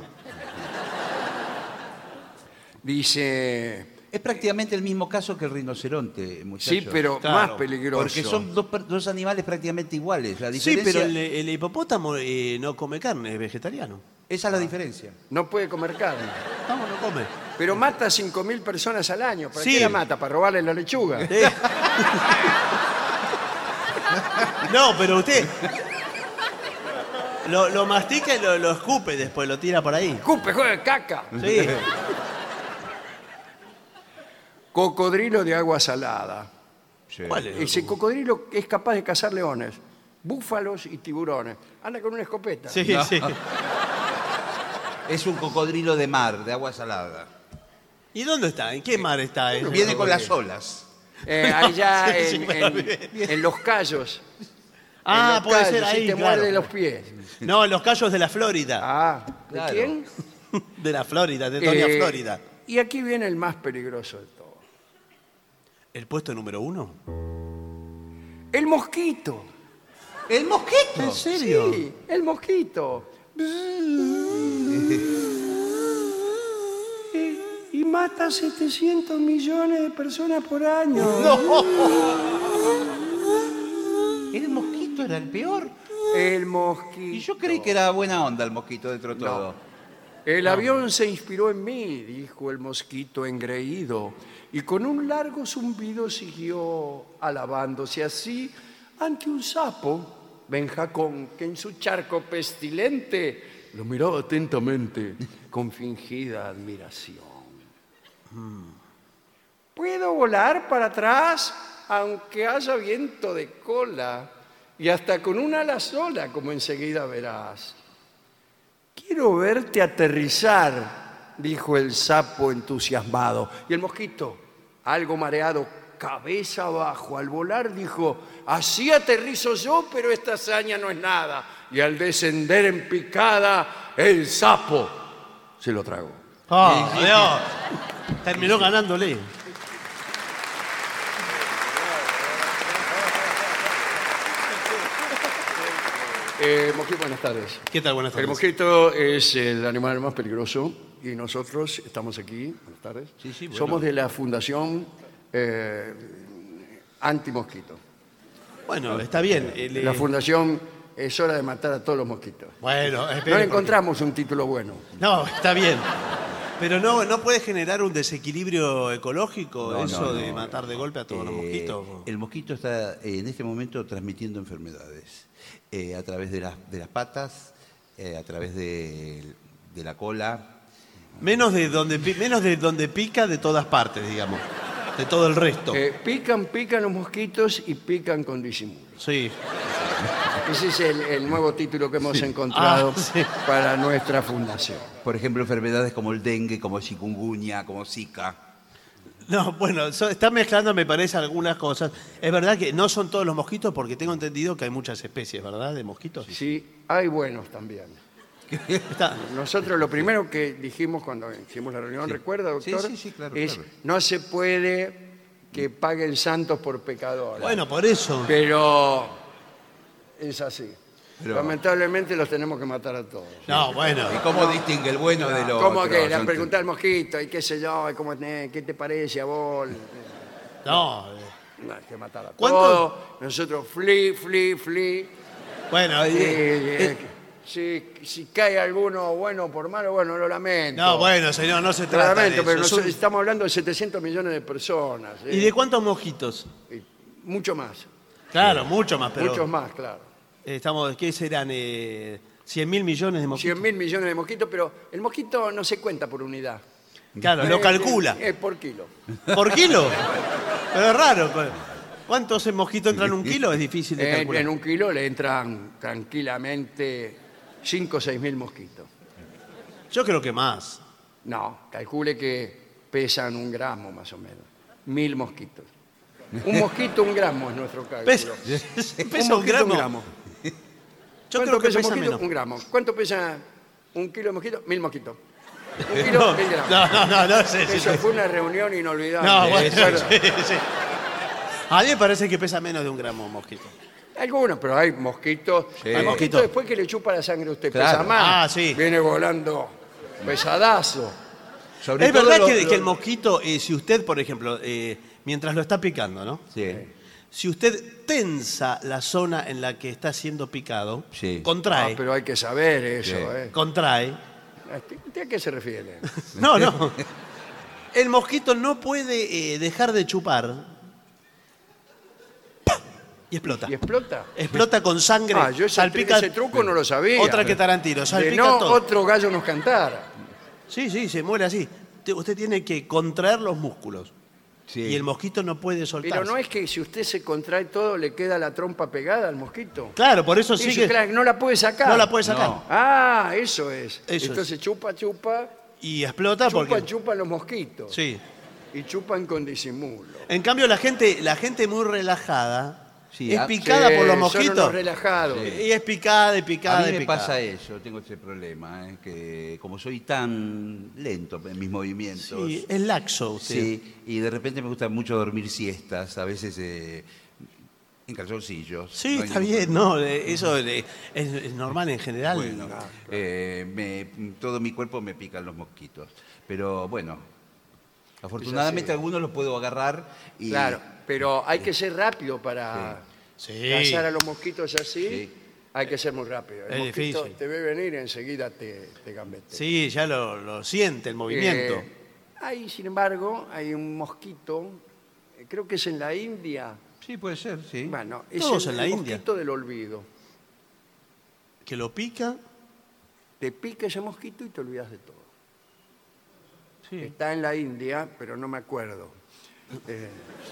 Dice, Es prácticamente el mismo caso que el rinoceronte, muchachos. sí, pero Claro, más peligroso. Porque son dos, per- dos animales prácticamente iguales. La Sí, diferencia, pero el, el hipopótamo eh, no come carne, es vegetariano. esa es la diferencia. No puede comer carne. Vamos, no come. Pero mata a cinco mil personas al año. ¿Para Sí. qué la mata? ¿Para robarle la lechuga? Eh. No, pero usted lo, lo mastica y lo, lo escupe después, lo tira por ahí. ¡Cupe, juega caca! Sí. Cocodrilo de agua salada. Sí. ¿Cuál es? Ese cocodrilo es capaz de cazar leones, búfalos y tiburones. Anda con una escopeta. Sí, sí. Es un cocodrilo de mar, de agua salada. ¿Y dónde está? ¿En qué mar está ese Viene con cocodrilo? las olas. Eh, allá Sí, sí, en, pero en- bien. en Los Cayos. Ah, En Los puede Cayos, ser sí, ahí, te claro. muerde los pies. No, en los Cayos de la Florida. Ah, ¿de Claro. quién? De la Florida, de Doña Eh, Florida. Y aquí viene el más peligroso de todo. ¿El puesto número uno? El mosquito. ¿El mosquito? ¿En serio? Sí, el mosquito. Y, y mata setecientos millones de personas por año. ¿El mosquito era el peor? El mosquito. Y yo creí que era buena onda el mosquito dentro de todo. El avión se inspiró en mí, dijo el mosquito engreído, y con un largo zumbido siguió alabándose así ante un sapo, Benjacón, que en su charco pestilente lo miraba atentamente con fingida admiración. Puedo volar para atrás aunque haya viento de cola y hasta con una ala sola, como enseguida verás. Quiero verte aterrizar, dijo el sapo entusiasmado. Y el mosquito, algo mareado, cabeza abajo, al volar dijo, así aterrizo yo, pero esta hazaña no es nada. Y al descender en picada, el sapo se lo tragó. ¡Oh, Dios! Terminó ganándole. Eh, mosquito, buenas tardes. ¿Qué tal? Buenas tardes. El mosquito es el animal más peligroso y nosotros estamos aquí, buenas tardes, Sí, sí, bueno. somos de la Fundación eh, Antimosquito. Bueno, está bien. el, eh, La Fundación Es hora de matar a todos los mosquitos. Bueno, No espere, encontramos un título bueno. porque- No, está bien. Pero no, no puede generar un desequilibrio ecológico No, eso no, de no, matar de golpe a todos los Eh, mosquitos. El mosquito está eh, en este momento transmitiendo enfermedades eh, a través de las, de las patas, eh, a través de, de la cola. Menos de donde pi- menos de donde pica de todas partes, digamos. De todo el resto. Eh, pican, pican los mosquitos y pican con disimulo. Sí. Ese es el, el nuevo título que hemos encontrado Ah, sí. para nuestra fundación. Por ejemplo, enfermedades como el dengue, como chikungunya, como Zika. No, bueno, so- está mezclando, me parece, algunas cosas. Es verdad que no son todos los mosquitos, porque tengo entendido que hay muchas especies, ¿verdad? De mosquitos. Sí, hay buenos también. Está- Nosotros lo primero que dijimos cuando hicimos la reunión, ¿recuerda, doctor? Sí, sí, sí, claro, Es, claro. no se puede que paguen santos por pecadores. Bueno, por eso. Pero es así. Pero- Lamentablemente los tenemos que matar a todos. No, bueno. ¿Y cómo distingue el bueno de lo ¿Cómo otro? que? Le Son- preguntar al mosquito, y qué sé yo, y cómo te- qué te parece a vos. No. eh, No, hay que matar a ¿Cuánto? todos. Nosotros, fli, fli, fli. Bueno, Y, y- eh, eh, si, si cae alguno bueno por malo, bueno, lo lamento. no, bueno, señor, no se Lo trata de lamento, eso. pero Es nosotros un- estamos hablando de setecientos millones de personas. ¿eh? ¿Y de cuántos mosquitos? Y mucho más. Claro, mucho más, pero... Muchos más, claro. eh, Estamos, ¿qué serán? Eh, ¿cien mil millones de mosquitos? cien mil millones de mosquitos, pero el mosquito no se cuenta por unidad. Claro, lo Eh, calcula. Es por kilo. ¿Por kilo? Pero es raro. ¿Cuántos mosquitos entran en un kilo? Es difícil de En, calcular. en un kilo le entran tranquilamente cinco o seis mil mosquitos. Yo creo que más. No, calcule que pesan un gramo más o menos. Mil mosquitos. Un mosquito, un gramo es nuestro cálculo. Pesa, un pesa un mosquito, gramo. un gramo. Yo ¿Cuánto creo que pesa un pesa mosquito? menos. Un gramo. ¿Cuánto pesa un kilo de mosquito? Mil mosquitos. Un kilo, No, mil gramos. no, no, no, no sé. sí, Eso sí. fue una reunión inolvidable. No, bueno, ¿se acuerda? sí, sí. A mí me parece que pesa menos de un gramo un mosquito. Algunos, pero hay mosquitos. Sí. Hay mosquitos después que le chupa la sangre a usted. Claro. Pesa más. Ah, sí. Viene volando pesadazo. Sobre Es todo verdad lo- que, lo- que el mosquito, eh, si usted, por ejemplo, eh, mientras lo está picando, ¿no? Sí. Si usted tensa la zona en la que está siendo picado, Sí. Ah, contrae, pero hay que saber eso. Sí. ¿eh? contrae. ¿Usted a qué se refiere? No, no. El mosquito no puede eh, dejar de chupar ¡pam! y explota. ¿Y explota? Explota con sangre. Ah, yo ese, salpica ese truco no lo sabía. Otra que Tarantino, De salpica no todo. otro gallo nos cantara. Sí, sí, se muere así. Te- Usted tiene que contraer los músculos. Sí. Y el mosquito no puede soltarse. Pero no es que si usted se contrae todo le queda la trompa pegada al mosquito. Claro, por eso Eso, sigue. claro, no la puede sacar. No la puede sacar. No. Ah, eso es. Eso Entonces chupa, chupa, Y explota chupa, porque. chupan los mosquitos. Sí. Y chupan con disimulo. En cambio, la gente, la gente muy relajada Sí, es ah, picada Sí, por los son mosquitos. unos relajados. Y es picada, y picada, A mí y me picada. pasa eso, tengo ese problema, ¿eh? Que como soy tan lento en mis movimientos, Sí, es laxo usted. sí, y de repente me gusta mucho dormir siestas, a veces eh, en calzoncillos. Sí, No hay está ningún bien, ¿no? Eh, Eso eh, es, es normal en general. Bueno, eh, me- todo mi cuerpo me pican los mosquitos. Pero bueno, afortunadamente así. algunos los puedo agarrar y... Claro, pero hay que ser rápido para Sí. cazar a los mosquitos así. Sí. Hay que ser muy rápido. El Es mosquito difícil. te ve venir y enseguida te, te gambetea. Sí, ya lo, lo siente el movimiento. Eh, hay, sin embargo, hay un mosquito, eh, creo que es en la India. Sí, puede ser, sí. Bueno, es Todos el, en la el India. mosquito del olvido. Que lo pica. Te pica ese mosquito y te olvidas de todo. Sí. Está en la India, pero no me acuerdo. Eh,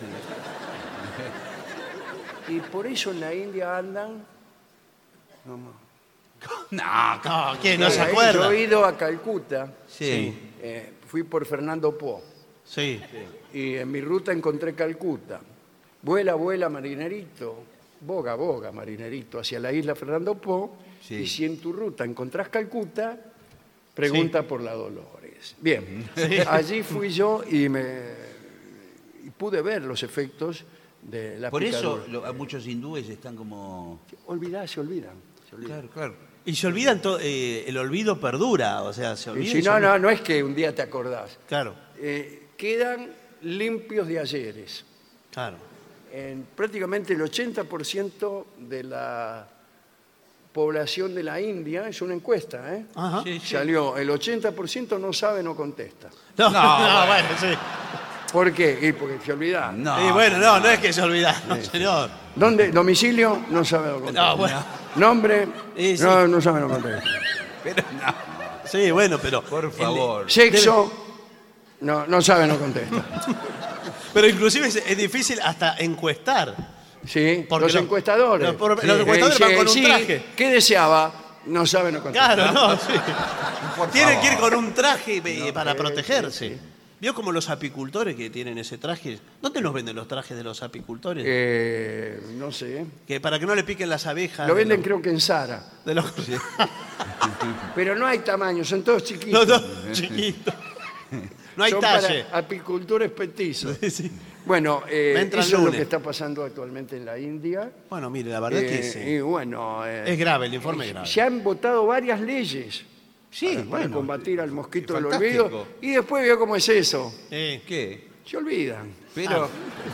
sí. Y por eso en la India andan... No, no. No, No, ¿quién no Eh, se ahí acuerda? Yo he ido a Calcuta, sí. eh, fui por Fernando Po, Sí. y en mi ruta encontré Calcuta. Vuela, vuela, marinerito, boga, boga, marinerito, hacia la isla Fernando Po, Sí. y si en tu ruta encontrás Calcuta, pregunta Sí. por la Dolores. Bien, allí fui yo y, me, y pude ver los efectos de la Por eso picadura. lo- a muchos hindúes están como... Olvidá, se olvidan. Se olvidan. Claro, claro. Y se olvidan, to- eh, el olvido perdura, o sea, se Y olvida. si y se no, olvida. no, no es que un día te acordás. Claro, Eh, quedan limpios de ayeres. claro. En prácticamente el ochenta por ciento de la población de la India, es una encuesta, ¿eh? Ajá. Sí, sí. Salió, el ochenta por ciento no sabe, no contesta. No, no, No, bueno, sí. ¿Por qué? Y porque se olvida. No. Y bueno, no, no es que se olvidaron, señor. ¿Dónde? Domicilio, no sabe, no contesta. No, bueno. Nombre, Y sí. no, no sabe, no contesta. Pero no. Sí, bueno, pero. Por favor. Sexo, no, no sabe, no contesta. Pero inclusive es, es difícil hasta encuestar. ¿Sí? Porque Los los- encuestadores. los por- Sí. los encuestadores Eh, van con un sí, traje. ¿qué deseaba? No sabe, no contesta. Claro, no, sí. Por Tienen favor. que ir con un traje eh, para eh, protegerse. sí, ¿Vio como los apicultores que tienen ese traje? ¿Dónde los venden los trajes de los apicultores? Eh, no sé. Que para que no le piquen las abejas. Lo de venden los- creo que en Zara. de los- Pero no hay tamaño, son todos chiquitos. No, no, chiquito. No hay son talle. para apicultores petizos. Sí, sí. Bueno, eh, Me entra el eso es lo lunes. que está pasando actualmente en la India. Bueno, mire, la verdad que Eh, sí. Y bueno, eh, Es grave, el informe es grave. se han votado varias leyes Sí, para, para bueno. combatir al mosquito del fantástico. olvido. Y después veo cómo es eso. Eh, ¿Qué? Se olvidan. Pero...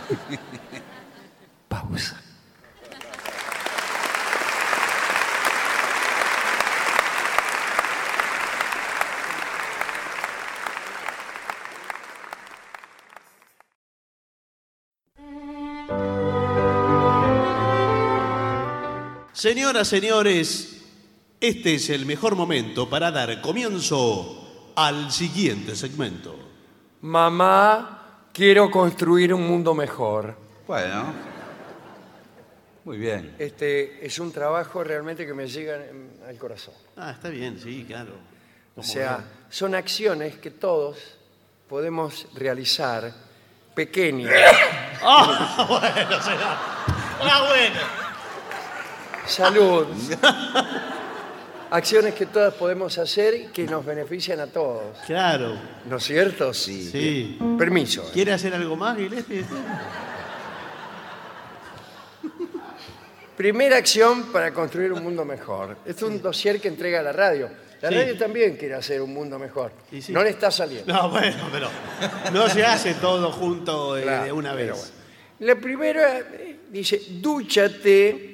Pausa. Señoras, señores, este es el mejor momento para dar comienzo al siguiente segmento. Mamá, quiero construir un mundo mejor. Bueno. Muy bien. Este es un trabajo realmente que me llega mm, al corazón. Ah, está bien, sí, claro. O sea, son acciones que todos podemos realizar pequeñas. Ah, bueno, señor. Ah, bueno. Salud. Acciones que todas podemos hacer y que nos benefician a todos. Claro, ¿No es cierto? Sí. sí. Permiso. eh. ¿Quiere hacer algo más, Gillespie? Primera acción para construir un mundo mejor. Este es un dossier que entrega la radio. La Sí. radio también quiere hacer un mundo mejor. Y sí. No le está saliendo. No, bueno, pero no se hace todo junto eh, Claro, de una pero vez. bueno. La primera eh, dice, dúchate.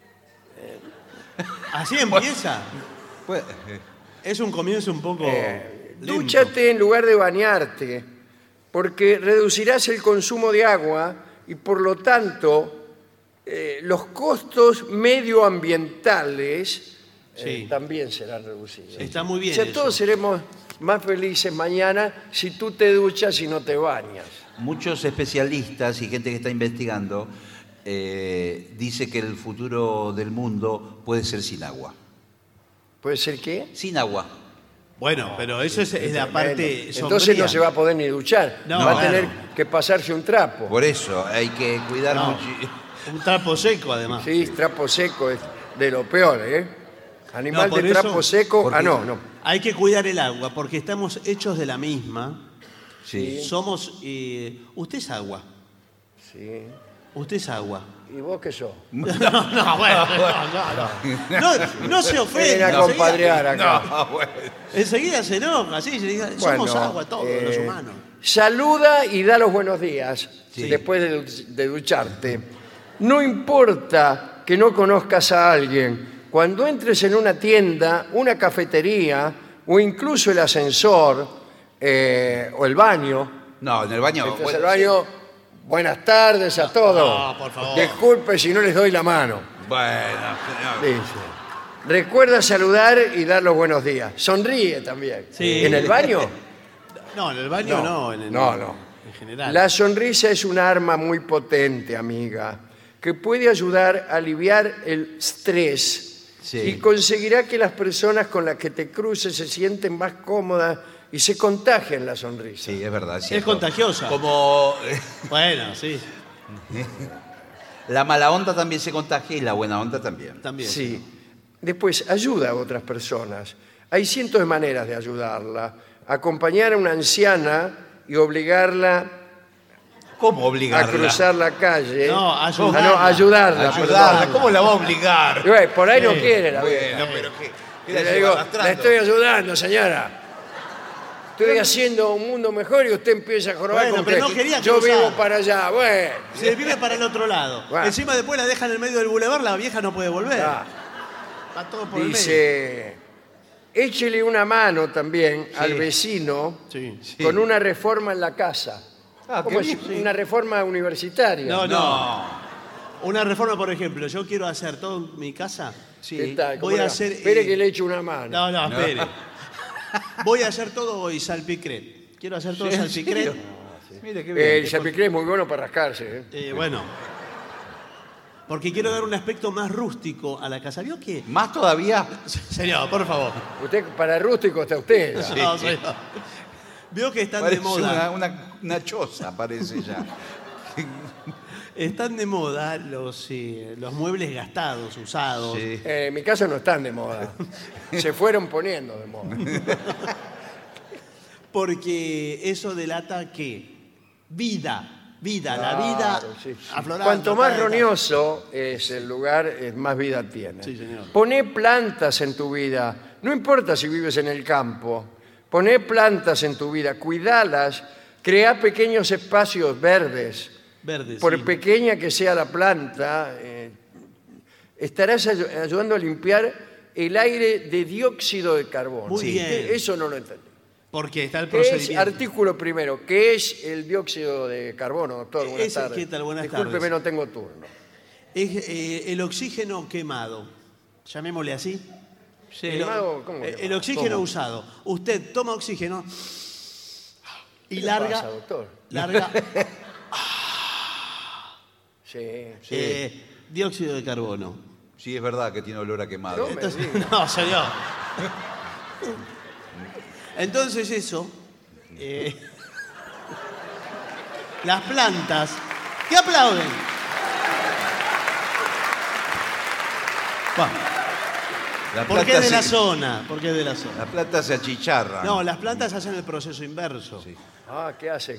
Así empieza. Pues, Es un comienzo un poco. Eh, lento. dúchate en lugar de bañarte, porque reducirás el consumo de agua y por lo tanto eh, los costos medioambientales eh, Sí. también serán reducidos. Está muy bien O sea, eso. todos seremos más felices mañana si tú te duchas y no te bañas. muchos especialistas y gente que está investigando eh, dice que el futuro del mundo puede ser sin agua. ¿Puede ser qué? Sin agua. Bueno, pero eso es, es la parte Bueno, sombría. entonces no se va a poder ni duchar. No, va a claro. tener que pasarse un trapo. Por eso hay que cuidar No. mucho. Un trapo seco, además. Sí, trapo seco es de lo peor, ¿eh? Animal No, por de eso- trapo seco. porque- Ah, no, no. Hay que cuidar el agua porque estamos hechos de la misma. Sí. Somos. eh, usted es agua. Sí. Usted es agua. ¿Y vos qué sos? No, no, bueno, no, no, no. No, no se Ven ofenda. a enseguida- compadrear acá. No, bueno. Enseguida se enoja, sí, se diga, Bueno, somos agua todos eh, los humanos. Saluda y da los buenos días Sí. después de, de ducharte. No importa que no conozcas a alguien. cuando entres en una tienda, una cafetería o incluso el ascensor eh, o el baño, No, en el baño. entras bueno, al baño, buenas tardes a todos. no, por favor. Disculpe si no les doy la mano. sí. Bueno, señor. Dice. Recuerda saludar y dar los buenos días. Sonríe también. Sí. ¿En el baño? No, en el baño no. en el- no, no. En general. La sonrisa es un arma muy potente, amiga, que puede ayudar a aliviar el estrés Sí. y conseguirá que las personas con las que te cruces se sienten más cómodas y se contagien la sonrisa. Sí, es verdad. Es contagiosa. Como eh, Bueno, sí, la mala onda también se contagia y la buena onda también. también. Sí. Después, ayuda a otras personas. Hay cientos de maneras de ayudarla. Acompañar a una anciana y obligarla ¿Cómo a obligarla? cruzar la calle. No, Ah, ayudarla. no, ayudarla. Ayudarla. perdón. ¿Cómo la va a obligar? Y bueno, por ahí no Sí. quiere la vieja. Bueno, pero ¿qué? ¿Qué Y la le lleva digo, arrastrando? la estoy ayudando, señora. Estoy haciendo un mundo mejor y usted empieza a jorobar Bueno, con pero que no quería yo cruzar. vivo para allá. Bueno, Se vive para el otro lado. Bueno. Encima después la dejan en el medio del bulevar, la vieja no puede volver. ya. Va todo por el medio. Dice, échele una mano también al vecino Sí. con una reforma en la casa. Ah, ¿Cómo qué es? bien. Una reforma universitaria. No, no, No. Una reforma, por ejemplo, yo quiero hacer todo en mi casa. Sí. ¿Qué tal? ¿Cómo Voy a le va? hacer, Espere eh, que le eche una mano. No, no, espere. Voy a hacer todo hoy salpicret. Quiero hacer todo ¿En salpicret. serio? Mire qué Eh, bien. el chapicré es muy bueno para rascarse. ¿eh? Eh, bueno. Porque quiero dar un aspecto más rústico a la casa. ¿Vio qué? ¿Más todavía? Señor, por favor. Usted, para rústico está usted. ya. No, señor. Vio que están Parece de moda. Una, una, una choza, parece ya. Están de moda los, eh, los muebles gastados, usados. Sí. Eh, en mi casa no están de moda. Se fueron poniendo de moda. Porque eso delata que vida, vida, la vida Claro, sí, sí. aflorando. Cuanto más cada etapa. roñoso es el lugar, eh, más vida tiene. Sí, señor. Poné plantas en tu vida. No importa si vives en el campo. Poné plantas en tu vida. Cuidalas. Crea pequeños espacios verdes. Verdes. Por sí. pequeña que sea la planta, eh, estarás ayu- ayudando a limpiar el aire de dióxido de carbono. Muy bien. Que Eso no lo entendí. Porque está el ¿Qué es, procedimiento. artículo primero, ¿qué es el dióxido de carbono, doctor? Buenas Es- tardes. ¿qué tal? Buenas Discúlpeme, tardes. no tengo turno. Es eh, el oxígeno quemado. Llamémosle así. El, ¿Quemado? ¿Cómo eh, quemado? el oxígeno ¿Cómo? usado. Usted toma oxígeno y ¿Qué le larga. pasa, doctor? larga Sí, sí. eh, dióxido de carbono. Sí, es verdad que tiene olor a quemado. No me Entonces, diga. no, señor. Entonces eso, eh, las plantas, ¿qué aplauden? Bueno, La ¿por qué planta de la se- zona? ¿Por qué de la zona? La planta se achicharra. No, las plantas hacen el proceso inverso. Sí. Ah, ¿qué hacen?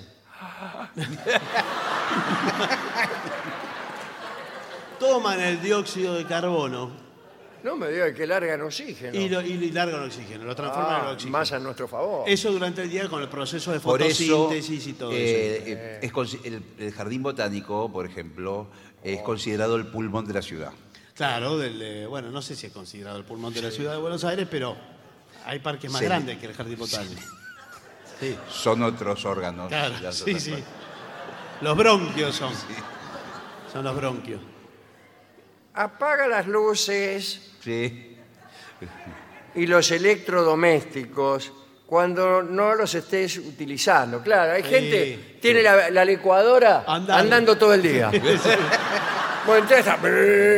Toman el dióxido de carbono No me diga que largan oxígeno. y, lo, y largan oxígeno, lo transforman Ah, en oxígeno. más a nuestro favor. Eso durante el día con el proceso de Por eso, fotosíntesis y todo eso. eh, eh, es consi- el, el jardín botánico, por ejemplo, es considerado el pulmón de la ciudad. Claro, del, eh, bueno, no sé si es considerado el pulmón de la ciudad de Buenos Aires, pero hay parques más Sí. grandes que el Jardín Botánico. Sí, Son otros órganos. claro, ya se sí, recuerda. sí. Los bronquios son. Son los bronquios. Apaga las luces Sí. y los electrodomésticos cuando no los estés utilizando. Claro, hay Sí, gente sí. que tiene la, la licuadora Andando. andando todo el día. Bueno, entonces está...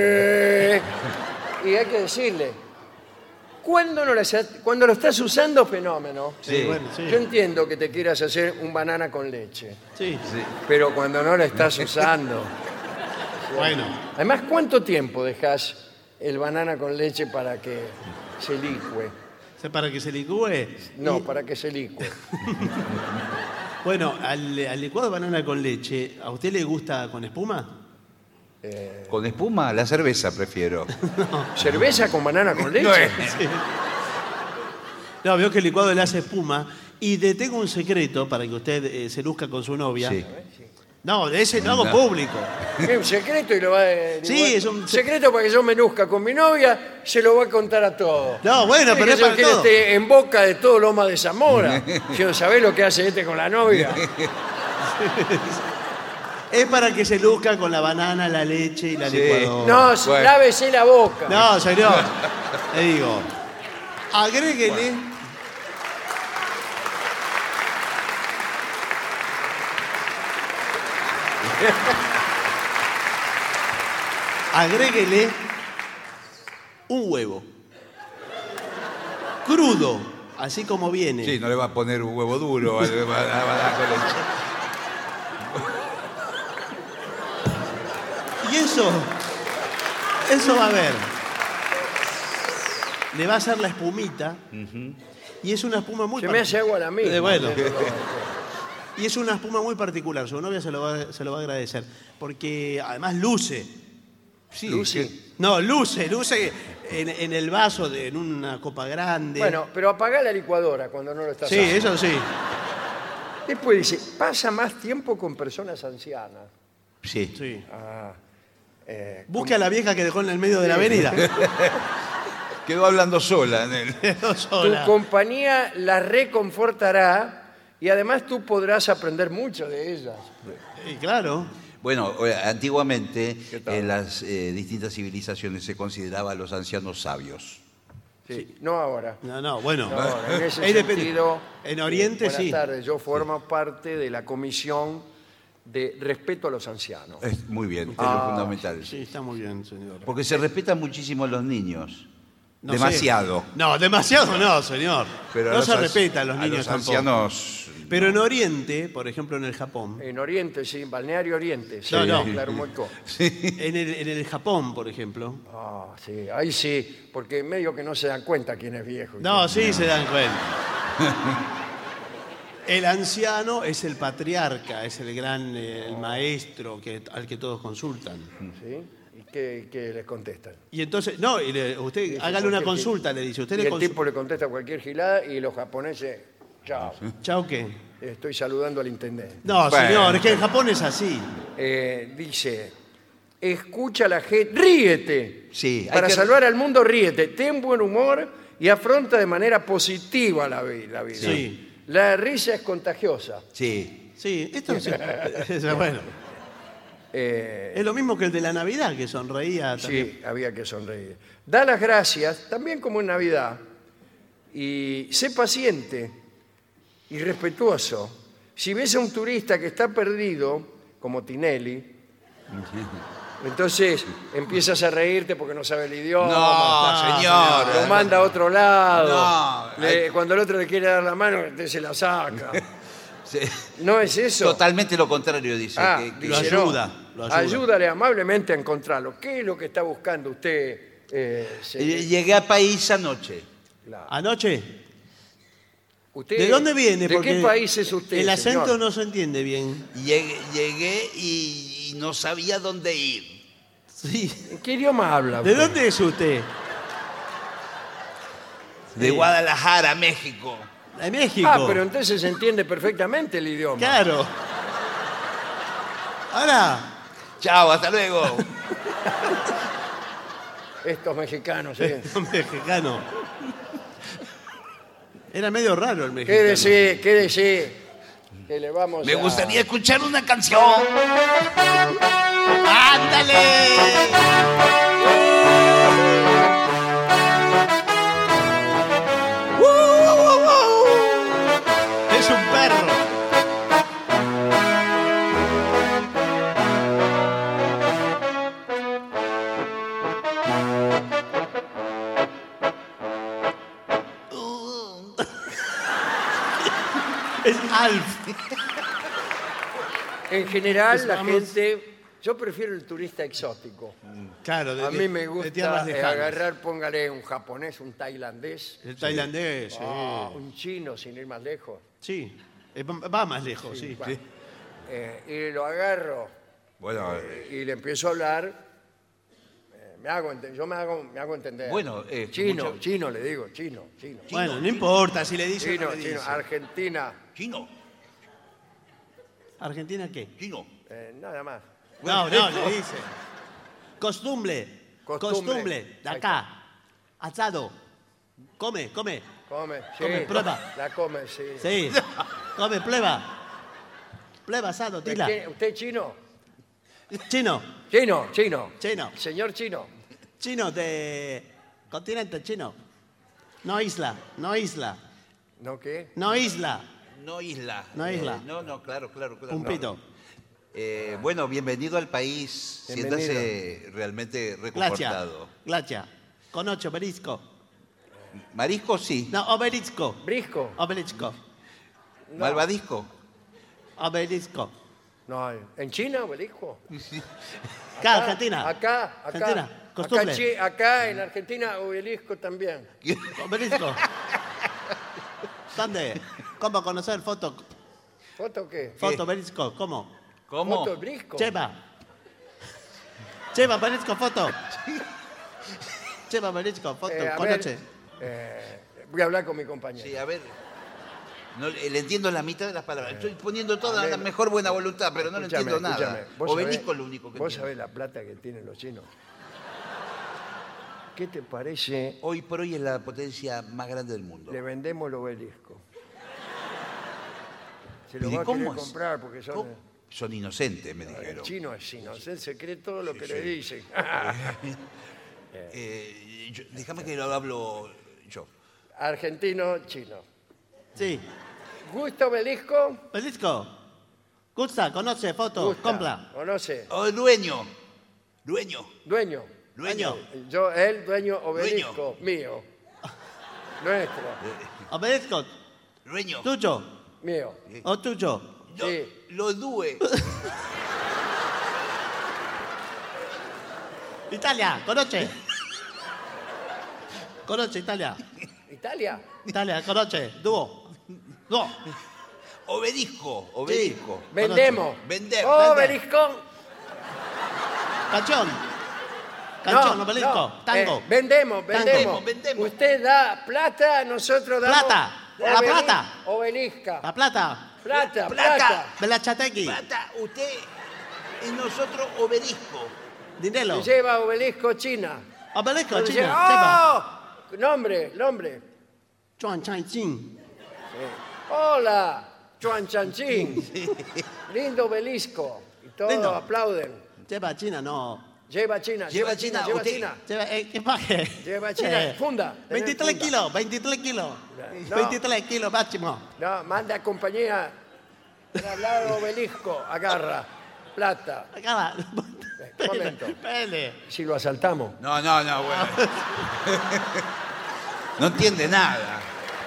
Y hay que decirle, cuando, no las- cuando lo estás usando, fenómeno. Sí, bueno, sí. Yo entiendo que te quieras hacer un banana con leche, Sí, pero cuando no la estás usando... bueno. Además, ¿cuánto tiempo dejas el banana con leche para que se licue? ¿Sé para que se licúe? No, Y- para que se licue. Bueno, al, al licuado de banana con leche, ¿a usted le gusta con espuma? Con espuma, la cerveza prefiero. ¿Cerveza con banana con leche? No es. No, veo que el licuado le hace espuma. Y te tengo un secreto para que usted eh, se luzca con su novia. Sí. No, de ese no hago No. público. Es un secreto y lo va a... digo, Sí, bueno, es un- secreto para que yo me luzca con mi novia, se lo voy a contar a todos. No, bueno, pero que es yo para quiero todo. esté en boca de todo Loma de Zamora. Yo, ¿sabés lo que hace este con la novia? Es para que se luzca con la banana, la leche y la Sí. licuadora. No, si Bueno. lávese la boca. No, señor. Le digo, agréguele. Agréguele un huevo. Crudo, así como viene. Sí, no le va a poner un huevo duro. le va a dar- va a dar con leche. Y eso, eso va a ver. Le va a hacer la espumita. Y es una espuma muy Se me hace agua la misma. Eh, bueno. Y es una espuma muy particular. Su novia se lo va, se lo va a agradecer. Porque además luce. Sí, Lucy. que- No, luce, luce en, en el vaso, de, en una copa grande. Bueno, pero apagá la licuadora cuando no lo estás sí, haciendo. eso sí. Después dice, pasa más tiempo con personas ancianas. sí. sí. Ah, eh, Busque a la vieja que dejó en el medio de la avenida. Quedó hablando sola en él. Quedó tu sola. compañía la reconfortará y además tú podrás aprender mucho de ellas. Y claro. Bueno, eh, antiguamente ¿Qué tal? en las eh, distintas civilizaciones se consideraba a los ancianos sabios. Sí, no ahora. No, no, bueno. No ahora. En ese Ahí depende. sentido, En Oriente buenas sí. tardes, yo formo parte de la comisión de respeto a los ancianos. Es muy bien, es Ah, lo fundamental. Sí, está muy bien, señor. Porque se respetan muchísimo a los niños. No Demasiado. sé. No, demasiado no, señor. Pero a no los se an- respeta a los niños los tampoco. ancianos. Pero en Oriente, por ejemplo en el Japón, En Oriente, sí, Balneario Oriente. Sí, No, no. Claro, Moicó. en el, en el Japón, por ejemplo. Ah, sí, ahí sí, porque medio que no se dan cuenta quién es viejo. y No, quién sí se dan cuenta. El anciano es el patriarca, es el gran eh, el maestro que, al que todos consultan. no. ¿Sí? ¿Y qué, qué les contestan? Y entonces, no, y le- usted Dice, hágale una cualquier consulta, gil- le dice. Usted y le el consu- tipo le contesta cualquier gilada y los japoneses, chao, ¿Chao qué? estoy saludando al intendente. No, Bueno. señor, es que en Japón es así. Eh, dice, escucha a la gente, ríete. Sí, hay Para que- salvar al mundo, ríete. Ten buen humor y afronta de manera positiva la, vi- la vida. Sí. La risa es contagiosa. Sí. Sí, esto sí. Eso, bueno. Eh, Es lo mismo que el de la Navidad, que sonreía también. sí, había que sonreír. Da las gracias, también como en Navidad, y sé paciente y respetuoso. Si ves a un turista que está perdido, como Tinelli, entonces empiezas a reírte porque no sabe el idioma. No, señor. Lo manda a otro lado. No, Le- hay- cuando el otro le quiere dar la mano, te se la saca. Sí. ¿No es eso? Totalmente lo contrario, dice. Ah, que- que- Lo dice, no. ayuda, lo ayuda. Ayúdale amablemente a encontrarlo. ¿Qué es lo que está buscando usted? eh, señor? Eh, Llegué a país anoche. Claro. Anoche. ¿Usted- ¿De dónde viene? ¿De Porque qué país es usted? El acento señor? no se entiende bien. Llegué, llegué y, y no sabía dónde ir. Sí. ¿En qué idioma habla? ¿De usted? dónde es usted? De Guadalajara, México. De México. Ah, pero entonces se entiende perfectamente el idioma. Claro. Ahora, Chao, hasta luego. Estos mexicanos, ¿eh? mexicano. Era medio raro el mexicano. Quédese, quédese. Que le vamos Me a- gustaría escuchar una canción. ¡Ándale! ¡Uh, uh, uh, uh! Es un perro. Es Alf. En general, la Vamos. gente... Yo prefiero el turista exótico. Claro, de, A mí me de tierras gusta eh, lejanas. agarrar, póngale un japonés, un tailandés, El tailandés, sí. un chino, sin ir más lejos. Sí. Eh, Va va más lejos, sí. bueno. Eh, y lo agarro Bueno, y le empiezo a hablar. eh, me hago, enten- yo me hago, me hago entender. Bueno, eh, chino, mucho- chino le digo, chino, chino. Bueno, no importa si le dice o Chino, no le chino, dice. Argentina. chino. ¿Argentina qué? Chino. Eh, nada más. No, no, le dice. Costumbre. Costumbre. Costumbre. De Ahí acá. Asado. Come, come. Come, sí. Come, prueba. La come, sí. Sí. Come, prueba. Prueba asado, tila. ¿Usted, usted es chino? Chino. Chino, chino. Chino. Señor chino. Chino de continente chino. No isla, no isla, ¿No qué? no isla. No isla. No isla. Eh, no, no, claro, claro, claro. Pumpito. Eh, bueno, bienvenido al país. Bienvenido. Siéntase realmente Glacia. reconfortado. Glacia. Con ocho, obelisco. Marisco, sí. No, obelisco. ¿Brisco? Obelisco. No. Malvadisco. Obelisco. No, ¿en China, obelisco? Acá, Argentina. Acá, acá. Argentina. Acá, Costumbre. chi- acá en Argentina, obelisco también. Obelisco. ¿Dónde? ¿Cómo conocer foto? ¿Foto qué? Foto, obelisco. ¿Cómo? ¿Cómo? ¿Foto brisco? Lleva. Lleva, obelisco, foto. Lleva, obelisco, foto. Eh, a ver, Conoce. eh, voy a hablar con mi compañero. Sí, a ver. No, le le entiendo la mitad de las palabras. Estoy poniendo toda a ver. la mejor buena voluntad, pero no le Escúchame, entiendo nada. escúchame. ¿Vos Obelisco sabés- es lo único que Vos entiendo. sabés la plata que tienen los chinos. ¿Qué te parece? Hoy por hoy es la potencia más grande del mundo. Le vendemos el obelisco. Se lo ¿Y va a cómo querer es? comprar porque son... ¿Cómo? Son inocentes, me El dijeron. chino es inocente, se cree todo lo que le dicen. Eh, yo- déjame que lo hablo yo. Argentino, chino. Sí. ¿Gusta obelisco? Obelisco. Gusta, conoce, foto, Gusta. compra. ¿Conoce? Oh, dueño. Dueño. Dueño. Dueño. Yo, él, dueño obelisco, mío. Nuestro, Obelisco, Dueño. tuyo mío. o tuyo. Lo, Sí. lo due. Italia, conoce. Conoce Italia. ¿Italia? Italia, conoce. Dúo. Dúo. Obelisco. Obelisco. Vendemos. Vender, Obelisco. Canción. Canción, No, obelisco. no. Tango. Eh, vendemos, Tango. vendemos. Vendemos. Usted da plata, nosotros damos... Plata. La obeli- plata. Obelisca. La plata. Plata, Plata. plata. Belachategui. Plata, usted y nosotros obelisco. Dinero. Se lleva obelisco China. Obelisco, Entonces, China. Lleva. ¡Oh! Nombre, nombre. Chuan Chai Chin. Hola, Chuan Chanchín. Lindo obelisco. Y todos Lindo. aplauden. Lleva China, no. Lleva China, lleva, Lleva China, China, lleva usted. China. Lleva, eh, ¿qué paje? Lleva China, Eh, funda, tener veintitrés funda. kilos, veintitrés kilos. No. veintitrés kilos máximo. No, manda compañía. Traslado obelisco, agarra. Plata. Acá va. Un momento. Pele. Si lo asaltamos. No, no, no, bueno. No entiende nada.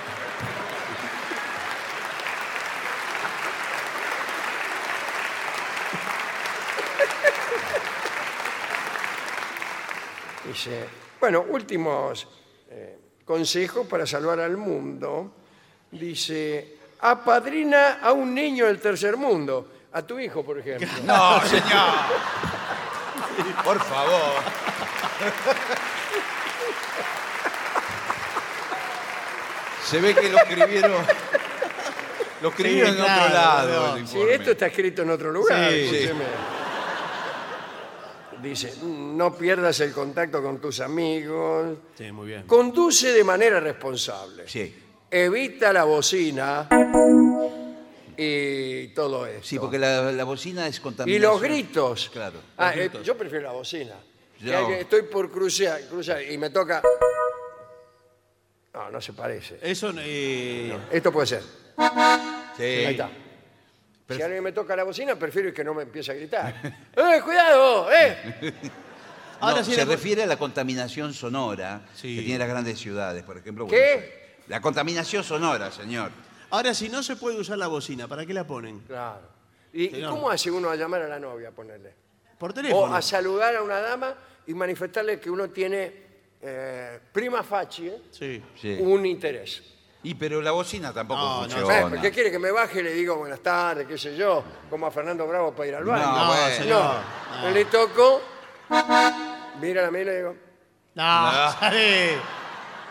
Dice, bueno, últimos eh, consejos para salvar al mundo. Dice, apadrina a un niño del tercer mundo. A tu hijo, por ejemplo. No, señor. Por favor. Se ve que lo escribieron. Lo escribieron Sí, en claro, otro lado. no. el Sí, informe. esto está escrito en otro lugar. Sí. escúcheme. Dice, no pierdas el contacto con tus amigos. Sí, muy bien. Conduce de manera responsable. Sí. Evita la bocina y todo esto. Sí, porque la, la bocina es Y contaminación. los gritos. Claro. Ah, Los eh, gritos. yo prefiero la bocina. Yo- Que hay que- estoy por cruzar, cruzar y me toca... No, no se parece. Eso, eh, Esto puede ser. Sí. Ahí está. Si alguien me toca la bocina, prefiero que no me empiece a gritar. ¡Eh, cuidado! ¡Eh! ahora No, sí se le- refiere a la contaminación sonora Sí. que tienen las grandes ciudades, por ejemplo. ¿Qué? Buenos Aires. La contaminación sonora, señor. ahora, si no se puede usar la bocina, ¿para qué la ponen? Claro. ¿Y, y Señor. cómo hace uno a llamar a la novia, a ponerle? Por O teléfono. a saludar a una dama y manifestarle que uno tiene eh, prima facie Sí. Sí. un interés. Y pero la bocina tampoco No, no, funciona. Eh, ¿Qué quiere? Que me baje y le digo buenas tardes, qué sé yo, como a Fernando Bravo para ir al baño. No, No, bueno. señor. No, le toco, mira a mí y le digo, No, No. salí.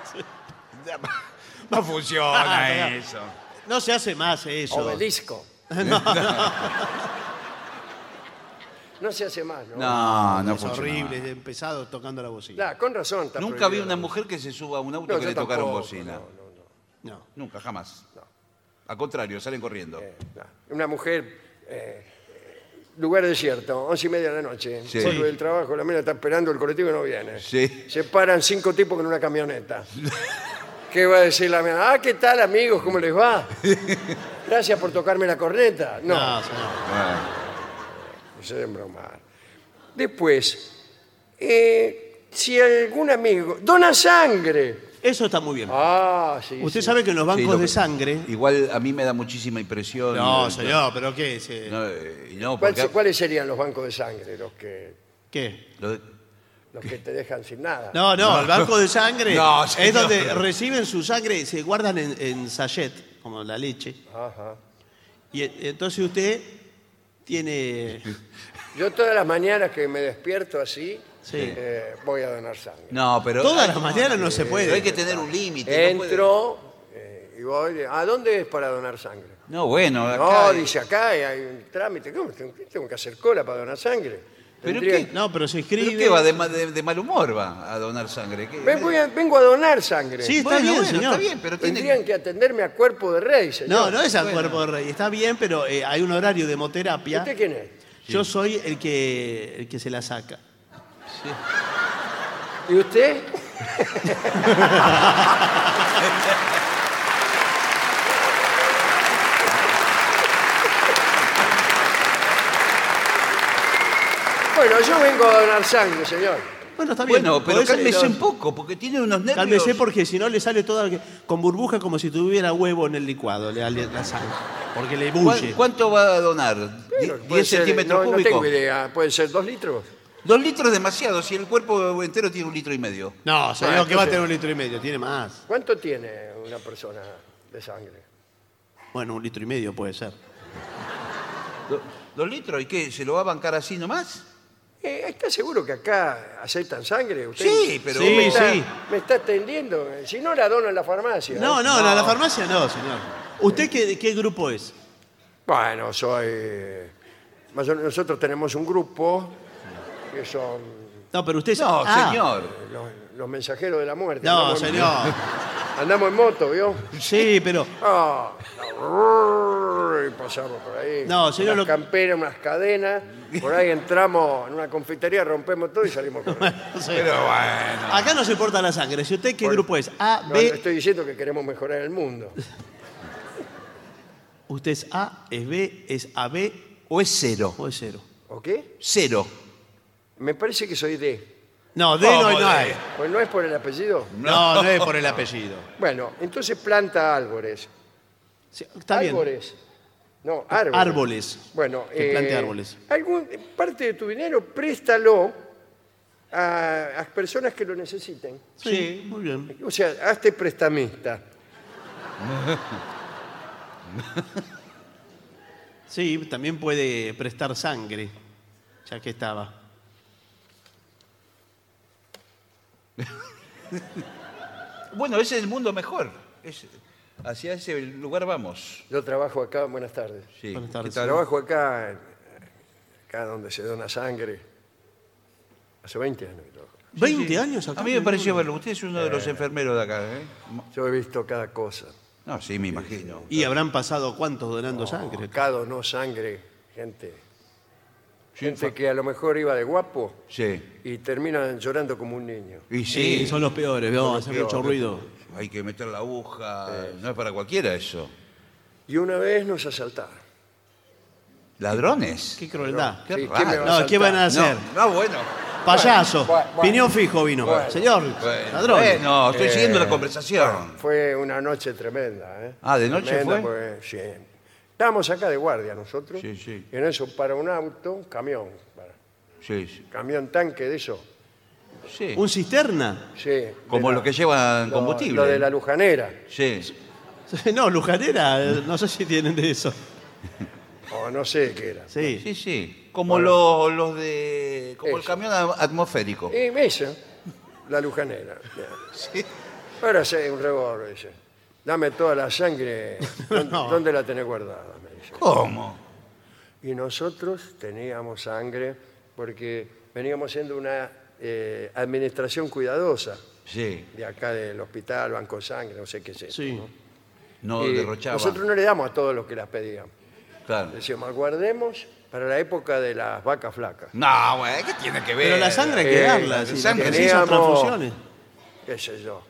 No funciona Ah, eso. No se hace más eso. obelisco. No se hace más, ¿no? No, no Es funciona. horrible, es pesado tocando la bocina. Claro, con razón. está Nunca vi prohibido. una mujer que se suba a un auto No, que yo le tocaron tampoco, bocina. no, no, no. No. Nunca, jamás. Al contrario, salen corriendo. Eh, no. Una mujer, eh, lugar desierto, once y media de la noche. Sí. Vuelve del trabajo, la mina está esperando el colectivo y no viene. Sí. Se paran cinco tipos con una camioneta. ¿Qué va a decir la mina? Ah, ¿qué tal, amigos? ¿Cómo les va? Gracias por tocarme la corneta. No, No, señor. Bueno. se deben bromar. Después, eh, si algún amigo dona sangre. Eso está muy bien. Ah, sí. Usted sí. sabe que en los bancos Sí, lo de que- sangre... Igual a mí me da muchísima impresión. No, y- señor, ¿pero qué? Se- No, eh, no, ¿Cuál porque... se- ¿Cuáles serían los bancos de sangre? Los que, ¿Qué? lo de- los que te dejan sin nada. No, no, el banco de sangre No, es señor. donde reciben su sangre, se guardan en, en sachet, como la leche. Ajá. Y e- entonces usted tiene... Yo todas las mañanas que me despierto así, Sí. eh, voy a donar sangre. No, pero... Todas hay- las mañanas no se Pero puede. hay que tener un límite. no puede- Entro eh, y voy. ¿A dónde es para donar sangre? No, bueno, acá... No, hay- dice acá hay un trámite. ¿Cómo? Tengo tengo que hacer cola para donar sangre. ¿Pero Tendría- qué? No, pero se ¿Pero escribe... qué va? De, ma- de- de mal humor va a donar sangre. ¿Qué? Ven- voy a- vengo a donar sangre. Sí, está Bueno, bien, bueno, señor. está bien, pero tiene Tendrían que atenderme a cuerpo de rey, señor. No, no es al Bueno. cuerpo de rey. Está bien, pero eh, hay un horario de hemoterapia. ¿Usted quién es? Yo soy el que, el que se la saca. ¿Y usted? Bueno, yo vengo a donar sangre, señor. Bueno, está bien. Bueno, pero Podés, eh, cálmese no, un poco, porque tiene unos nervios... Cálmese porque si no le sale toda con burbuja como si tuviera huevo en el licuado, le le- la sangre. Porque le ¿Cuán- bulle. ¿Cuánto va a donar? Pero Die- puede ¿diez ser- centímetros no, no cúbicos? tengo idea. ¿Puede ser dos litros? Dos litros es demasiado, si el cuerpo entero tiene un litro y medio. No, señor, Bueno, que va a entonces- tener un litro y medio, tiene más. ¿Cuánto tiene una persona de sangre? Bueno, un litro y medio puede ser. Do- ¿Dos litros? ¿Y qué? ¿Se lo va a bancar así nomás? Eh, ¿Está seguro que acá aceptan sangre? ¿Usted Sí, pero... Sí, me, está, sí. me está atendiendo. Si no, la dono en la farmacia. No, ¿eh? no, en la farmacia no, señor. ¿Usted qué, qué grupo es? Bueno, soy... más o menos nosotros tenemos un grupo que son No, pero usted es... No, Ah, señor. los, los mensajeros de la muerte. No, Andamos en- señor. Andamos en moto, ¿vio? Sí, pero... Ah, y pasamos por ahí. No, señor, Unas lo- camperas, unas cadenas. Por ahí entramos en una confitería, rompemos todo y salimos corriendo. no sé. Pero bueno. Acá no se importa la sangre. Si usted qué Bueno, grupo es, A, No, B, no estoy diciendo que queremos mejorar el mundo. usted es A, es B, es A B ¿O es cero? o es cero. ¿O qué? Cero. Me parece que soy D. No, D no, ¿Cómo no D? hay. Pues no es por el apellido. No, no es por el apellido. Bueno, entonces planta árboles. Sí, está bien. Árboles. No, árboles. Árboles. Bueno, Que plante árboles. Algún, parte de tu dinero préstalo a, a personas que lo necesiten. Sí, muy bien. O sea, hazte prestamista. Sí, también puede prestar sangre, ya que estaba. Bueno, ese es el mundo mejor. Es- hacia ese lugar vamos. Yo trabajo acá, buenas tardes. Sí. Buenas tardes. ¿Qué tal? Trabajo acá, acá donde se dona sangre. Hace veinte años que trabajo. ¿veinte años acá? A mí me pareció verlo. Usted es uno de los enfermeros de acá, ¿eh? Yo he visto cada cosa. No, sí, me imagino. ¿Y habrán pasado cuántos donando sangre? Acá donó sangre, gente. Sí, Gente fa- que a lo mejor iba de guapo Sí. y terminan llorando como un niño. Y Sí, sí, son los peores, veo, los hace mucho peores. ruido. hay que meter la aguja. No es para cualquiera eso. Y una vez nos asaltaron. ¿Ladrones? Qué crueldad. Qué Sí, raro. ¿quién me va a No, ¿qué van a hacer? No, no, bueno. Payaso. Bueno, bueno. Piñón fijo vino. Bueno. Señor, Bueno, ladrón. bueno, estoy siguiendo Eh, la conversación. Fue una noche tremenda. ¿eh? Ah, ¿de noche Tremenda, fue? porque, sí. Estábamos acá de guardia nosotros. Sí, sí. Y en eso para un auto, un camión. para- Sí, sí. Camión tanque de eso. Sí. ¿Un cisterna? Sí, de Como la- lo que llevan lo- combustible. Lo de la lujanera. Sí. No, lujanera, eh, no sé si tienen de eso. O no sé qué era. Sí. Sí, sí. Como los, los de. Como el Eso. camión a- atmosférico. Y esa, la lujanera. Sí. Ahora sí, un revólver ese. dame toda la sangre. ¿Dónde, No. dónde la tenés guardada? Me dice. ¿Cómo? Y nosotros teníamos sangre porque veníamos siendo una eh, administración cuidadosa Sí, de acá del hospital, Banco de Sangre, no sé qué es eso. Sí. no Y derrochaba. nosotros no le damos a todos los que las pedían. Claro. Decíamos, guardemos para la época de las vacas flacas. No, güey, ¿qué tiene que ver? Pero la sangre hay que Eh, darla. la sí, sangre porque se hizo teníamos- transfusiones. ¿Qué sé yo?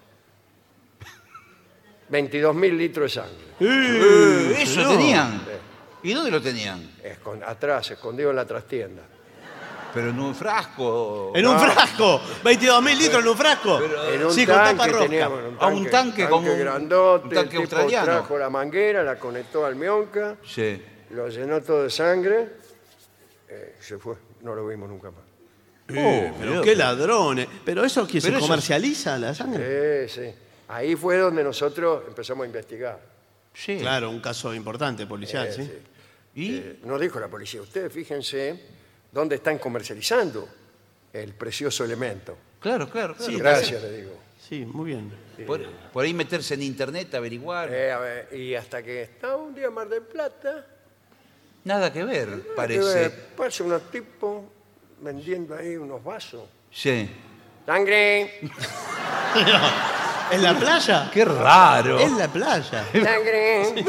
veintidós mil litros de sangre. Eh, ¿Eso no. tenían? ¿Y dónde lo tenían? Escon- atrás, escondido en la trastienda. Pero en un frasco. En un frasco. veintidós mil litros en un frasco. En un sí, con tapa tanque rosca. teníamos un Ah, tanque, un tanque como un- grandote. un tanque el tipo australiano. trajo la manguera, la conectó al mionca, Sí. lo llenó todo de sangre, eh, se fue. No lo vimos nunca más. Eh, pero qué ladrones. Pero eso que se Pero eso- comercializa la sangre. Sí, sí. Ahí fue donde nosotros empezamos a investigar. Sí. Claro, un caso importante policial, Eh, ¿sí? sí. ¿Y? Eh, nos dijo la policía, ustedes fíjense dónde están comercializando el precioso elemento. Claro, claro, claro. Sí, Gracias, le digo. Sí, muy bien. Por, por ahí meterse en internet, averiguar. Eh, a ver, y hasta que estaba un día en Mar del Plata, Nada que ver, eh, parece. pasa unos tipos vendiendo ahí unos vasos. Sí. ¡Sangre! ¿En la playa? Qué raro. En la playa. ¡Sangre!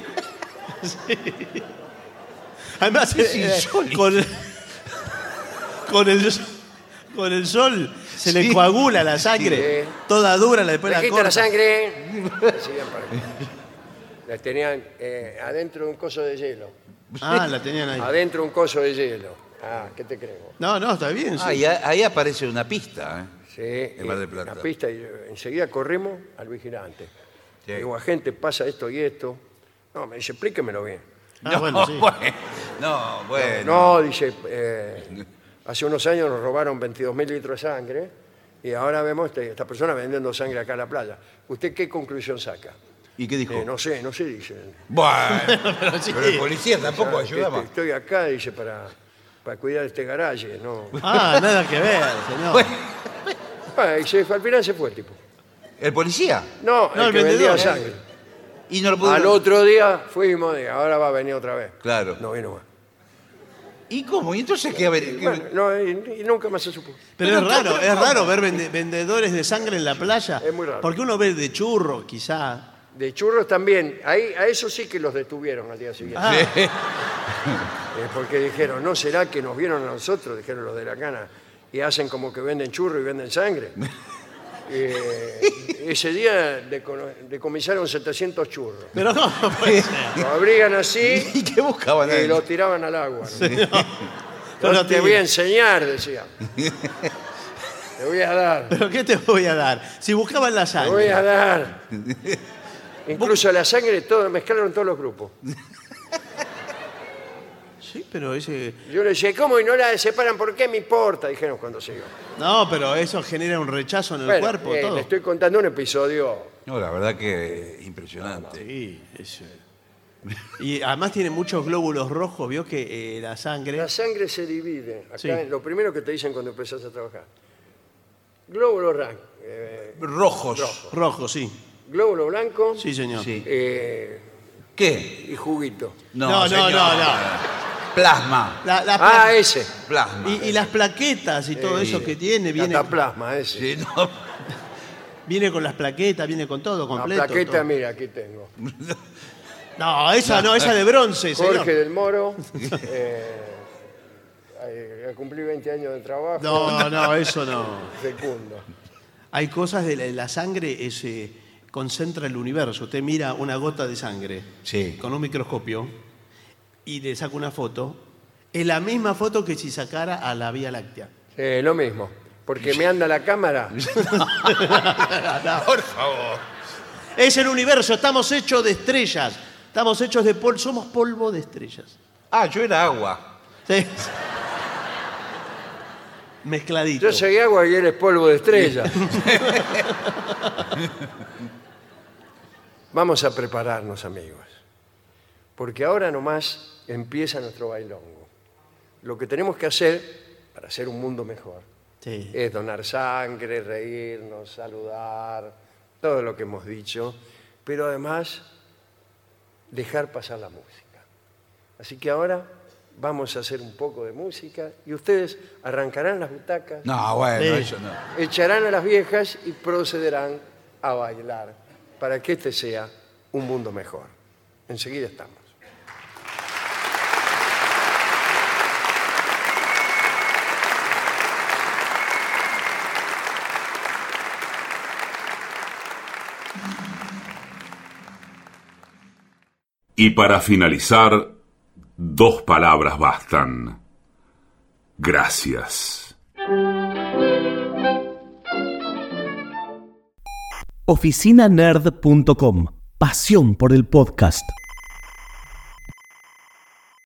Además, Es eh, insólito. con, con, el, con el sol se le Sí. coagula la sangre. Sí. Toda dura, la después ¡Me la quita corta. la sangre! Decían para mí. La tenían eh, adentro de un coso de hielo. Ah, la tenían ahí. Adentro de un coso de hielo. Ah, ¿qué te creo? No, no, está bien. sí. Ah, y a- ahí aparece una pista. ¿eh? Sí, En Mar del y Plata. la pista y eh, enseguida corrimos al vigilante. Sí. Digo, agente, pasa esto y esto. No, me dice, explíquemelo bien. Ah, bueno, sí. bueno. No, bueno. No, dice, eh, hace unos años nos robaron veintidós mil litros de sangre y ahora vemos este- esta persona vendiendo sangre acá en la playa. ¿Usted qué conclusión saca? ¿Y qué dijo? Eh, no sé, no sé, dice. Bueno, Pero sí. pero el policía tampoco Ah, que- ayudaba. que Estoy acá, dice, para, para cuidar este garaje. No. Ah, nada que ver, señor. Ah, y se, al final se fue el tipo. ¿El policía? No, No, el, el que vendía vendedor. sangre. Y no lo pudo. Al otro día fuimos y ahora va a venir otra vez. Claro. No vino más. ¿Y cómo? ¿Y entonces qué? A ver, qué- Bueno, no, y, y nunca más se supo. Pero es raro, es raro ver vende- vendedores de sangre en la playa. Es muy raro. Porque uno ve de churro, quizá. De churros también. Ahí, a eso sí que los detuvieron al día siguiente. Ah, Eh, porque dijeron, ¿no será que nos vieron a nosotros? Dijeron los de la cana. Y hacen como que venden churros y venden sangre. Eh, ese día decono- decomisaron setecientos churros. pero no, no puede ser. Lo abrían así ¿Y qué buscaban y ahí? lo tiraban al agua. ¿no? Pero No te te- voy a enseñar, decía. Te voy a dar. ¿Pero qué te voy a dar? Si buscaban la Te voy a sangre. dar. Incluso la sangre, todo, mezclaron todos los grupos. Sí, pero ese. Yo le decía, ¿cómo? Y no la separan, ¿por qué me importa? Dijeron cuando se iba. No, pero eso genera un rechazo en el Bueno, cuerpo, eh, todo. le estoy contando un episodio. No, la verdad que impresionante. Sí, eso. Y además tiene muchos glóbulos rojos, vio que eh, la sangre. La sangre se divide. Acá Sí. es lo primero que te dicen cuando empezás a trabajar. Glóbulo blanco. eh, Rojos. Rojo. Rojo, sí. glóbulo blanco Sí, señor. Sí. eh, ¿Qué? y juguito. No, no, señor. no, no. Plasma. La- la Ah, pla- ese. Plasma. y, y las plaquetas y todo eso que tiene, viene, Cataplasma, ese. Sí, no. viene con las plaquetas, viene con todo La completo. plaqueta, todo. mira, aquí tengo. No, esa no, esa de bronce, señor. Jorge del Moro. eh, eh, cumplí veinte años de trabajo. No, no, eso no. Fecundo. Hay cosas de la, la sangre, es, eh, concentra el universo. Usted mira una gota de sangre Sí. con un microscopio y le saca una foto. Es la misma foto que si sacara a la Vía Láctea. Eh, lo mismo. Porque me anda la cámara. Por favor. Es el universo, estamos hechos de estrellas. Estamos hechos de polvo, somos polvo de estrellas. Ah, yo era agua. Sí. Mezcladito. Yo soy agua y él es polvo de estrella. Vamos a prepararnos, amigos. Porque ahora nomás empieza nuestro bailongo. Lo que tenemos que hacer para hacer un mundo mejor Sí. es donar sangre, reírnos, saludar, todo lo que hemos dicho. pero además dejar pasar la música. Así que ahora vamos a hacer un poco de música y ustedes arrancarán las butacas, No, bueno, Sí. eso no. echarán a las viejas y procederán a bailar para que este sea un mundo mejor. Enseguida estamos. Y para finalizar, dos palabras bastan. Gracias. oficina nerd punto com. Pasión por el podcast.